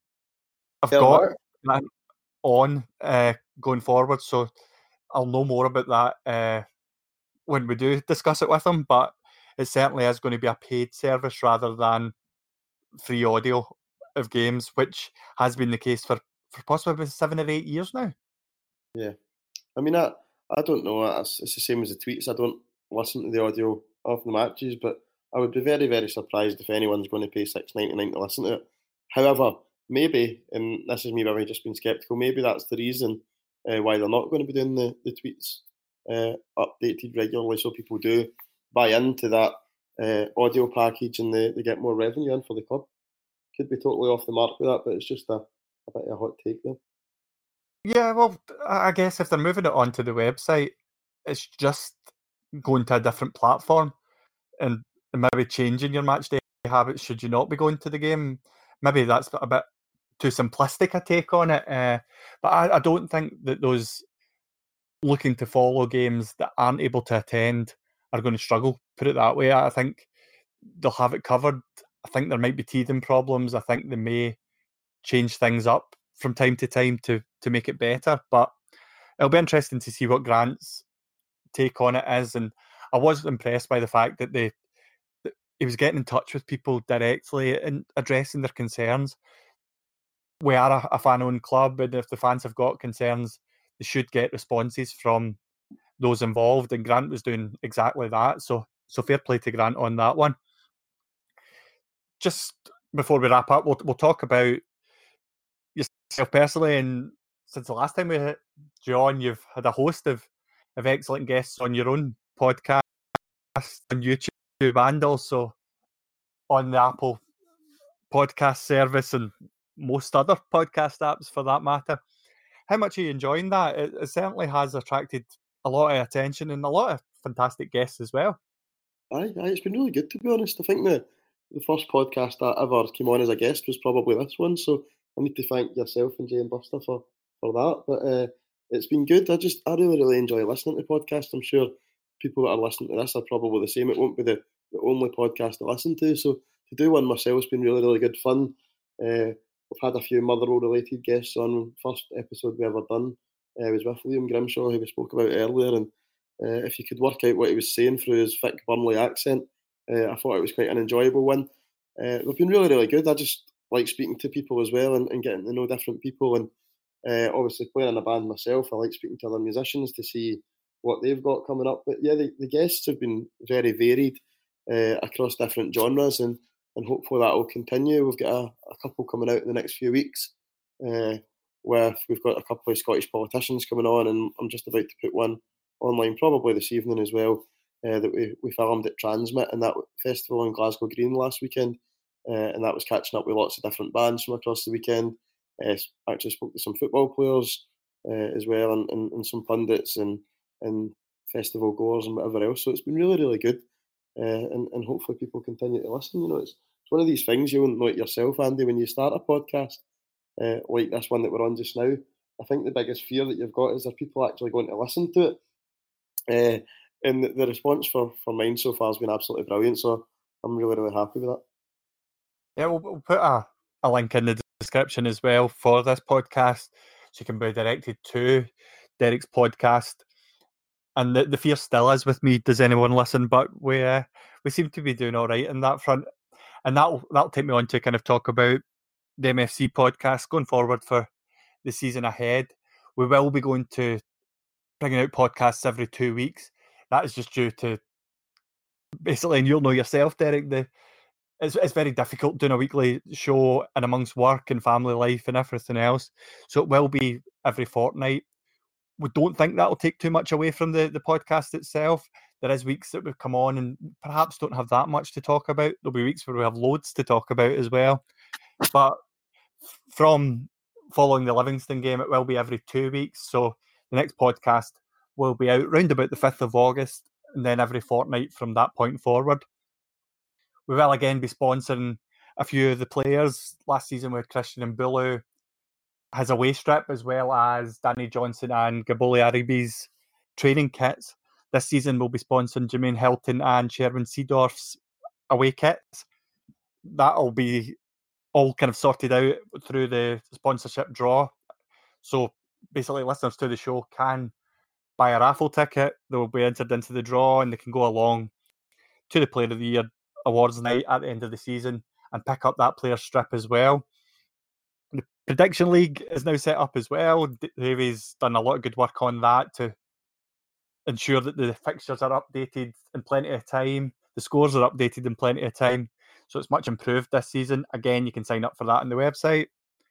I've Fair got back. that on uh, going forward, so I'll know more about that uh, when we do discuss it with them, but it certainly is going to be a paid service rather than free audio of games, which has been the case for, for possibly seven or eight years now. Yeah. I mean, I, I don't know. It's, it's the same as the tweets. I don't listen to the audio of the matches, but I would be very, very surprised if anyone's going to pay six ninety-nine to listen to it. However, maybe, and this is me maybe just being sceptical, maybe that's the reason uh, why they're not going to be doing the, the tweets uh, updated regularly, so people do buy into that uh, audio package and they, they get more revenue in for the club. Could be totally off the mark with that, but it's just a, a bit of a hot take there. Yeah, well, I guess if they're moving it onto the website, it's just going to a different platform and, and maybe changing your match day habits should you not be going to the game. Maybe that's a bit too simplistic a take on it, uh, but I, I don't think that those looking to follow games that aren't able to attend are going to struggle, put it that way. I think they'll have it covered. I think there might be teething problems. I think they may change things up from time to time to to make it better, but it'll be interesting to see what Grant's take on it is. And I was impressed by the fact that they that he was getting in touch with people directly and addressing their concerns. We are a, a fan-owned club, and if the fans have got concerns, they should get responses from those involved, and Grant was doing exactly that. So, so fair play to Grant on that one. Just before we wrap up, we'll we'll talk about yourself personally. And since the last time we had you on, you've had a host of of excellent guests on your own podcast, on YouTube, and also on the Apple podcast service and most other podcast apps for that matter. How much are you enjoying that? It, it certainly has attracted a lot of attention and a lot of fantastic guests as well. Aye, aye, it's been really good, to be honest. I think the, the first podcast that ever came on as a guest was probably this one, so I need to thank yourself and Jay and Buster for, for that. But uh, it's been good. I just I really, really enjoy listening to podcasts. I'm sure people that are listening to this are probably the same. It won't be the, the only podcast I listen to, so to do one myself has been really, really good fun. Uh, We've had a few Motherwell-related guests on. First episode we ever done uh, was with Liam Grimshaw, who we spoke about earlier, and uh, if you could work out what he was saying through his thick Burnley accent, uh, I thought it was quite an enjoyable one. Uh, they've been really, really good. I just like speaking to people as well and, and getting to know different people, and uh, obviously playing in a band myself, I like speaking to other musicians to see what they've got coming up. But yeah, the, the guests have been very varied uh, across different genres, and And hopefully that will continue. We've got a, a couple coming out in the next few weeks, uh, where we've got a couple of Scottish politicians coming on, and I'm just about to put one online probably this evening as well, uh, that we, we filmed at Transmit and that festival in Glasgow Green last weekend. uh, and that was catching up with lots of different bands from across the weekend. Uh, actually spoke to some football players uh, as well, and, and, and some pundits and, and festival goers and whatever else. So it's been really, really good, uh, and, and hopefully people continue to listen. You know, it's, it's one of these things you won't know it yourself, Andy, when you start a podcast uh, like this one that we're on just now. I think the biggest fear that you've got is are people actually going to listen to it? Uh, and the, the response for, for mine so far has been absolutely brilliant, so I'm really, really happy with that. Yeah, we'll, we'll put a, a link in the description as well for this podcast, so you can be directed to Derek's podcast. And the, the fear still is with me, does anyone listen? But we uh, we seem to be doing all right in that front. And that'll, that'll take me on to kind of talk about the M F C podcast going forward for the season ahead. We will be going to bringing out podcasts every two weeks. That is just due to basically, and you'll know yourself, Derek, the it's, it's very difficult doing a weekly show and amongst work and family life and everything else. So it will be every fortnight. We don't think that'll take too much away from the, the podcast itself. There is weeks that we've come on and perhaps don't have that much to talk about. There'll be weeks where we have loads to talk about as well. But from following the Livingston game, it will be every two weeks. So the next podcast will be out round about the fifth of August, and then every fortnight from that point forward. We will again be sponsoring a few of the players. Last season we had Christian Mbulu, his away strip, as well as Danny Johnson and Gaboli Aribi's training kits. This season we'll be sponsoring Jermaine Hilton and Sherwin Seedorf's away kits. That'll be all kind of sorted out through the sponsorship draw. So basically listeners to the show can buy a raffle ticket. They will be entered into the draw and they can go along to the Player of the Year awards night at the end of the season and pick up that player strip as well. The Prediction League is now set up as well. Davy's done a lot of good work on that to ensure that the fixtures are updated in plenty of time. The scores are updated in plenty of time. So it's much improved this season. Again, you can sign up for that on the website.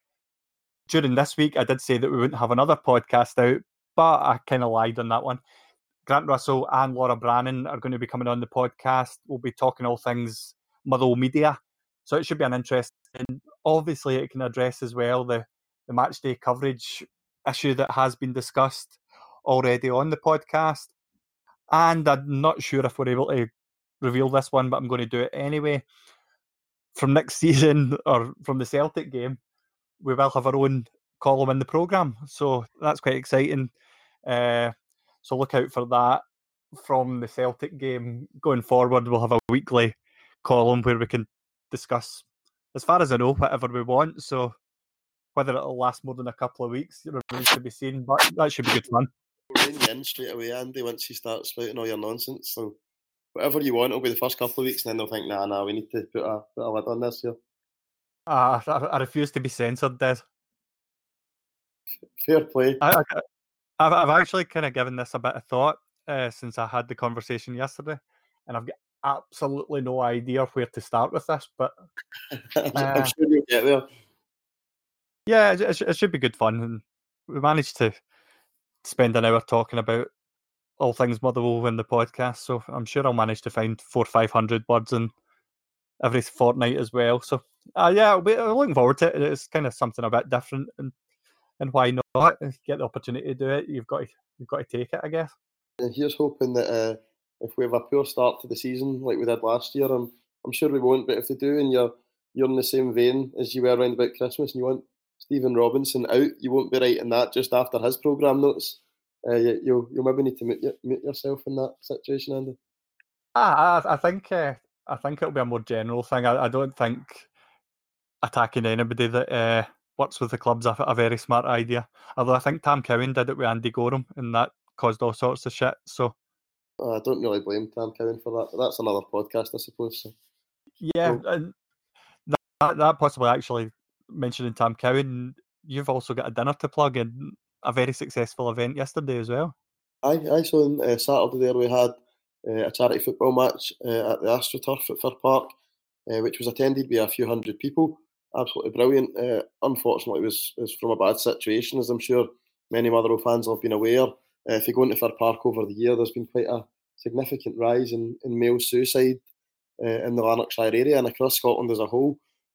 During this week, I did say that we wouldn't have another podcast out, but I kind of lied on that one. Grant Russell and Laura Brannan are going to be coming on the podcast. We'll be talking all things Motherwell media. So it should be an interesting. Obviously, it can address as well the, the match day coverage issue that has been discussed already on the podcast. And I'm not sure if we're able to reveal this one, but I'm going to do it anyway. From next season, or from the Celtic game, we will have our own column in the programme. So that's quite exciting. Uh, so look out for that. From the Celtic game going forward, we'll have a weekly column where we can discuss, as far as I know, whatever we want. So whether it'll last more than a couple of weeks remains to be seen, but that should be good fun. We'll rein you in straight away, Andy, once you start spouting all your nonsense. So whatever you want, it'll be the first couple of weeks, and then they'll think, nah, nah, we need to put a, put a lid on this here. Uh, I, I refuse to be censored, Des. Fair play. I, I, I've, I've actually kind of given this a bit of thought uh, since I had the conversation yesterday, and I've got absolutely no idea where to start with this, but I'm uh, sure you'll get there. Yeah, it, it, it should be good fun, and we managed to spend an hour talking about all things Motherwell in the podcast, so I'm sure I'll manage to find four or five hundred words in every fortnight as well. So, uh, yeah, I'll be looking forward to it. It's kind of something a bit different, and and why not? If you get the opportunity to do it, you've got to you've got to take it, I guess. And here's hoping that uh, if we have a poor start to the season like we did last year, I'm I'm sure we won't. But if they do, and you're you're in the same vein as you were around about Christmas, and you want Stephen Robinson out, you won't be writing that just after his programme notes. Uh, you, you'll you'll maybe need to mute, mute yourself in that situation, Andy. Ah, I, I think uh, I think it'll be a more general thing. I, I don't think attacking anybody that uh, works with the club's a, a very smart idea. Although I think Tam Cowan did it with Andy Gorham, and that caused all sorts of shit. So uh, I don't really blame Tam Cowan for that. But that's another podcast, I suppose. So. Yeah, so, and that that possibly actually mentioning Tam Cowan, you've also got a dinner to plug in. A very successful event yesterday as well. Aye, aye. So on uh, Saturday there we had uh, a charity football match uh, at the AstroTurf at Fir Park, uh, which was attended by a few hundred people. Absolutely brilliant. Uh, unfortunately, it was, it was from a bad situation, as I'm sure many Motherwell fans have been aware. Uh, if you go into Fir Park over the year, there's been quite a significant rise in, in male suicide uh, in the Lanarkshire area and across Scotland as a whole.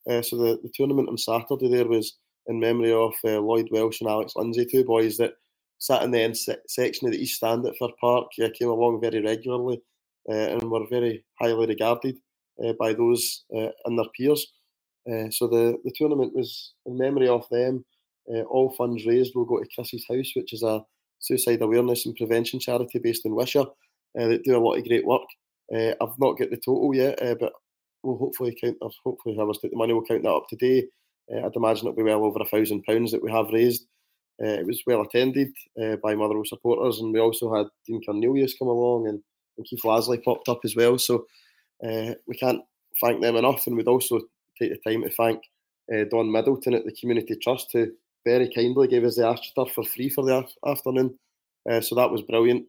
Uh, so the, the tournament on Saturday there was in memory of uh, Lloyd Welsh and Alex Lindsay, two boys that sat in the end se- section of the East Stand at Fir Park, uh, came along very regularly uh, and were very highly regarded uh, by those uh, and their peers. Uh, so the, the tournament was in memory of them. Uh, all funds raised will go to Chris's House, which is a suicide awareness and prevention charity based in Wishaw uh, that do a lot of great work. Uh, I've not got the total yet, uh, but we'll hopefully count. Or hopefully, whoever's took the money will count that up today. Uh, I'd imagine it'll be well over a thousand pounds that we have raised. Uh, it was well attended uh, by Motherwell supporters, and we also had Dean Cornelius come along, and, and Keith Lasley popped up as well. So uh, we can't thank them enough, and we'd also take the time to thank uh, Don Middleton at the Community Trust, who very kindly gave us the AstroTurf for free for the af- afternoon. Uh, so that was brilliant.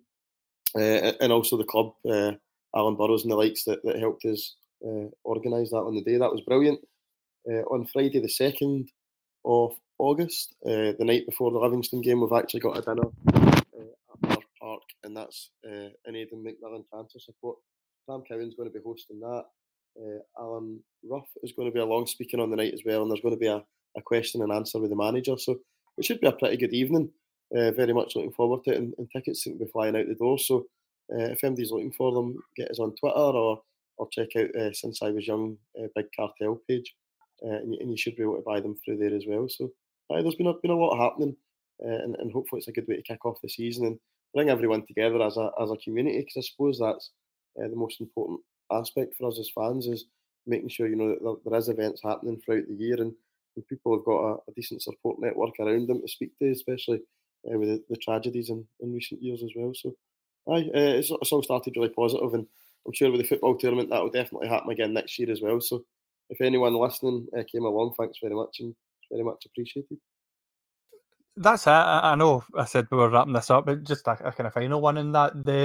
Uh, and also the club, uh, Alan Burrows and the likes that, that helped us uh, organise that on the day. That was brilliant. Uh, on Friday the second of August, uh, the night before the Livingston game, we've actually got a dinner uh, at Fir Park, and that's uh, in Aidan McMillan Cancer Support. Sam Cowan's going to be hosting that. Uh, Alan Ruff is going to be along speaking on the night as well, and there's going to be a, a question and answer with the manager. So it should be a pretty good evening. Uh, very much looking forward to it, and, and tickets seem to be flying out the door. So uh, if anybody's looking for them, get us on Twitter or or check out uh, Since I Was Young uh, Big Cartel page, uh, and, and you should be able to buy them through there as well. So uh, there's been a, been a lot happening, uh, and, and hopefully it's a good way to kick off the season and bring everyone together as a as a community, because I suppose that's uh, the most important aspect for us as fans, is making sure, you know, that there, there is events happening throughout the year, and, and people have got a, a decent support network around them to speak to, especially uh, with the, the tragedies in, in recent years as well. So aye, uh, it's, it's all started really positive, and I'm sure with the football tournament that will definitely happen again next year as well. So if anyone listening uh, came along, thanks very much, and it's very much appreciated. That's it. I, I know I said we were wrapping this up, but just a, a kind of final one in that, the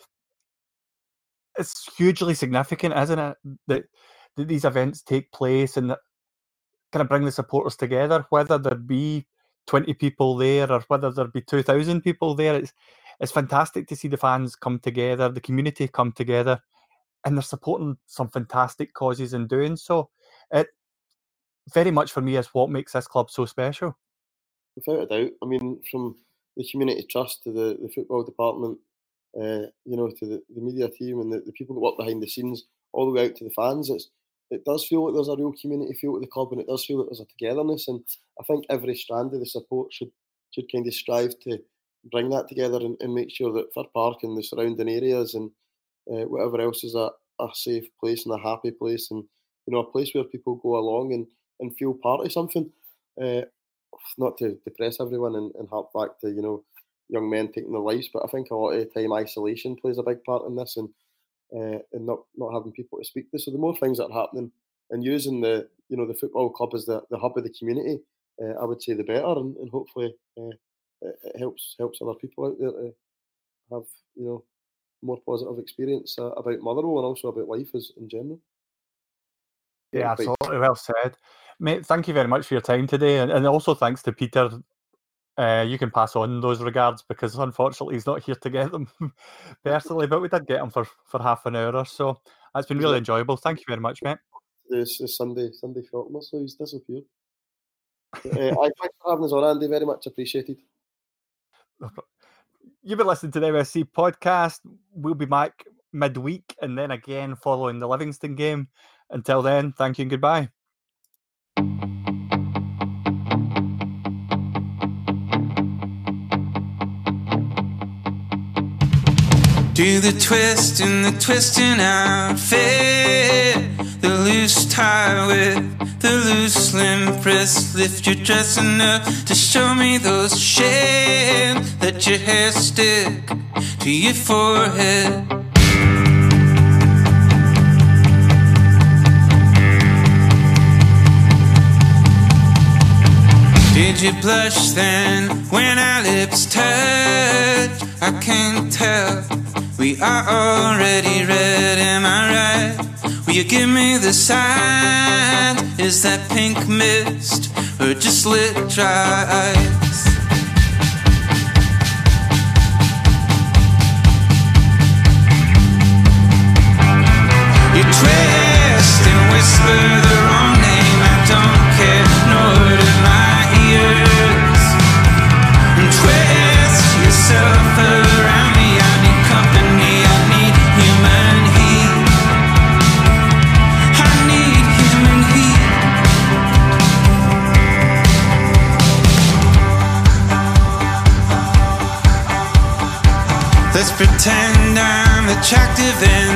it's hugely significant, isn't it, that, that these events take place and that kind of bring the supporters together, whether there be twenty people there or whether there be two thousand people there. It's it's fantastic to see the fans come together, the community come together, and they're supporting some fantastic causes in doing so. It very much for me is what makes this club so special. Without a doubt. I mean, from the Community Trust to the, the football department, uh, you know, to the, the media team and the, the people that work behind the scenes, all the way out to the fans, it's it does feel like there's a real community feel to the club, and it does feel like there's a togetherness. And I think every strand of the support should should kind of strive to bring that together and, and make sure that Fir Park and the surrounding areas and uh, whatever else is a, a safe place and a happy place, and, you know, a place where people go along and, and feel part of something. Uh, not to depress everyone and, and harp back to, you know, young men taking their lives, but I think a lot of the time isolation plays a big part in this, and uh, and not, not having people to speak to. So the more things that are happening and using the, you know, the football club as the, the hub of the community, uh, I would say the better, and, and hopefully uh, it, it helps helps other people out there to have, you know, more positive experience uh, about Motherwell and also about life as in general. Yeah, absolutely, well said. Mate, thank you very much for your time today, and, and also thanks to Peter. Uh, you can pass on those regards, because unfortunately he's not here to get them personally, but we did get him for, for half an hour or so. It's been really yeah. enjoyable. Thank you very much, mate. This is Sunday, Sunday Faulkner, so he's disappeared. uh, I thanks for having us on, Andy. Very much appreciated. You've been listening to the M S C podcast. We'll be back midweek and then again following the Livingston game. Until then, thank you and goodbye. Do the twist in the twisting outfit, the loose tie with the loose slim press. Lift your dress enough to show me those shins. Let your hair stick to your forehead. Did you blush then when our lips touch? I can't tell. We are already red, am I right? Will you give me the sign? Is that pink mist or just lit dry ice? You twist and whisper the wrong name. Let's pretend I'm attractive and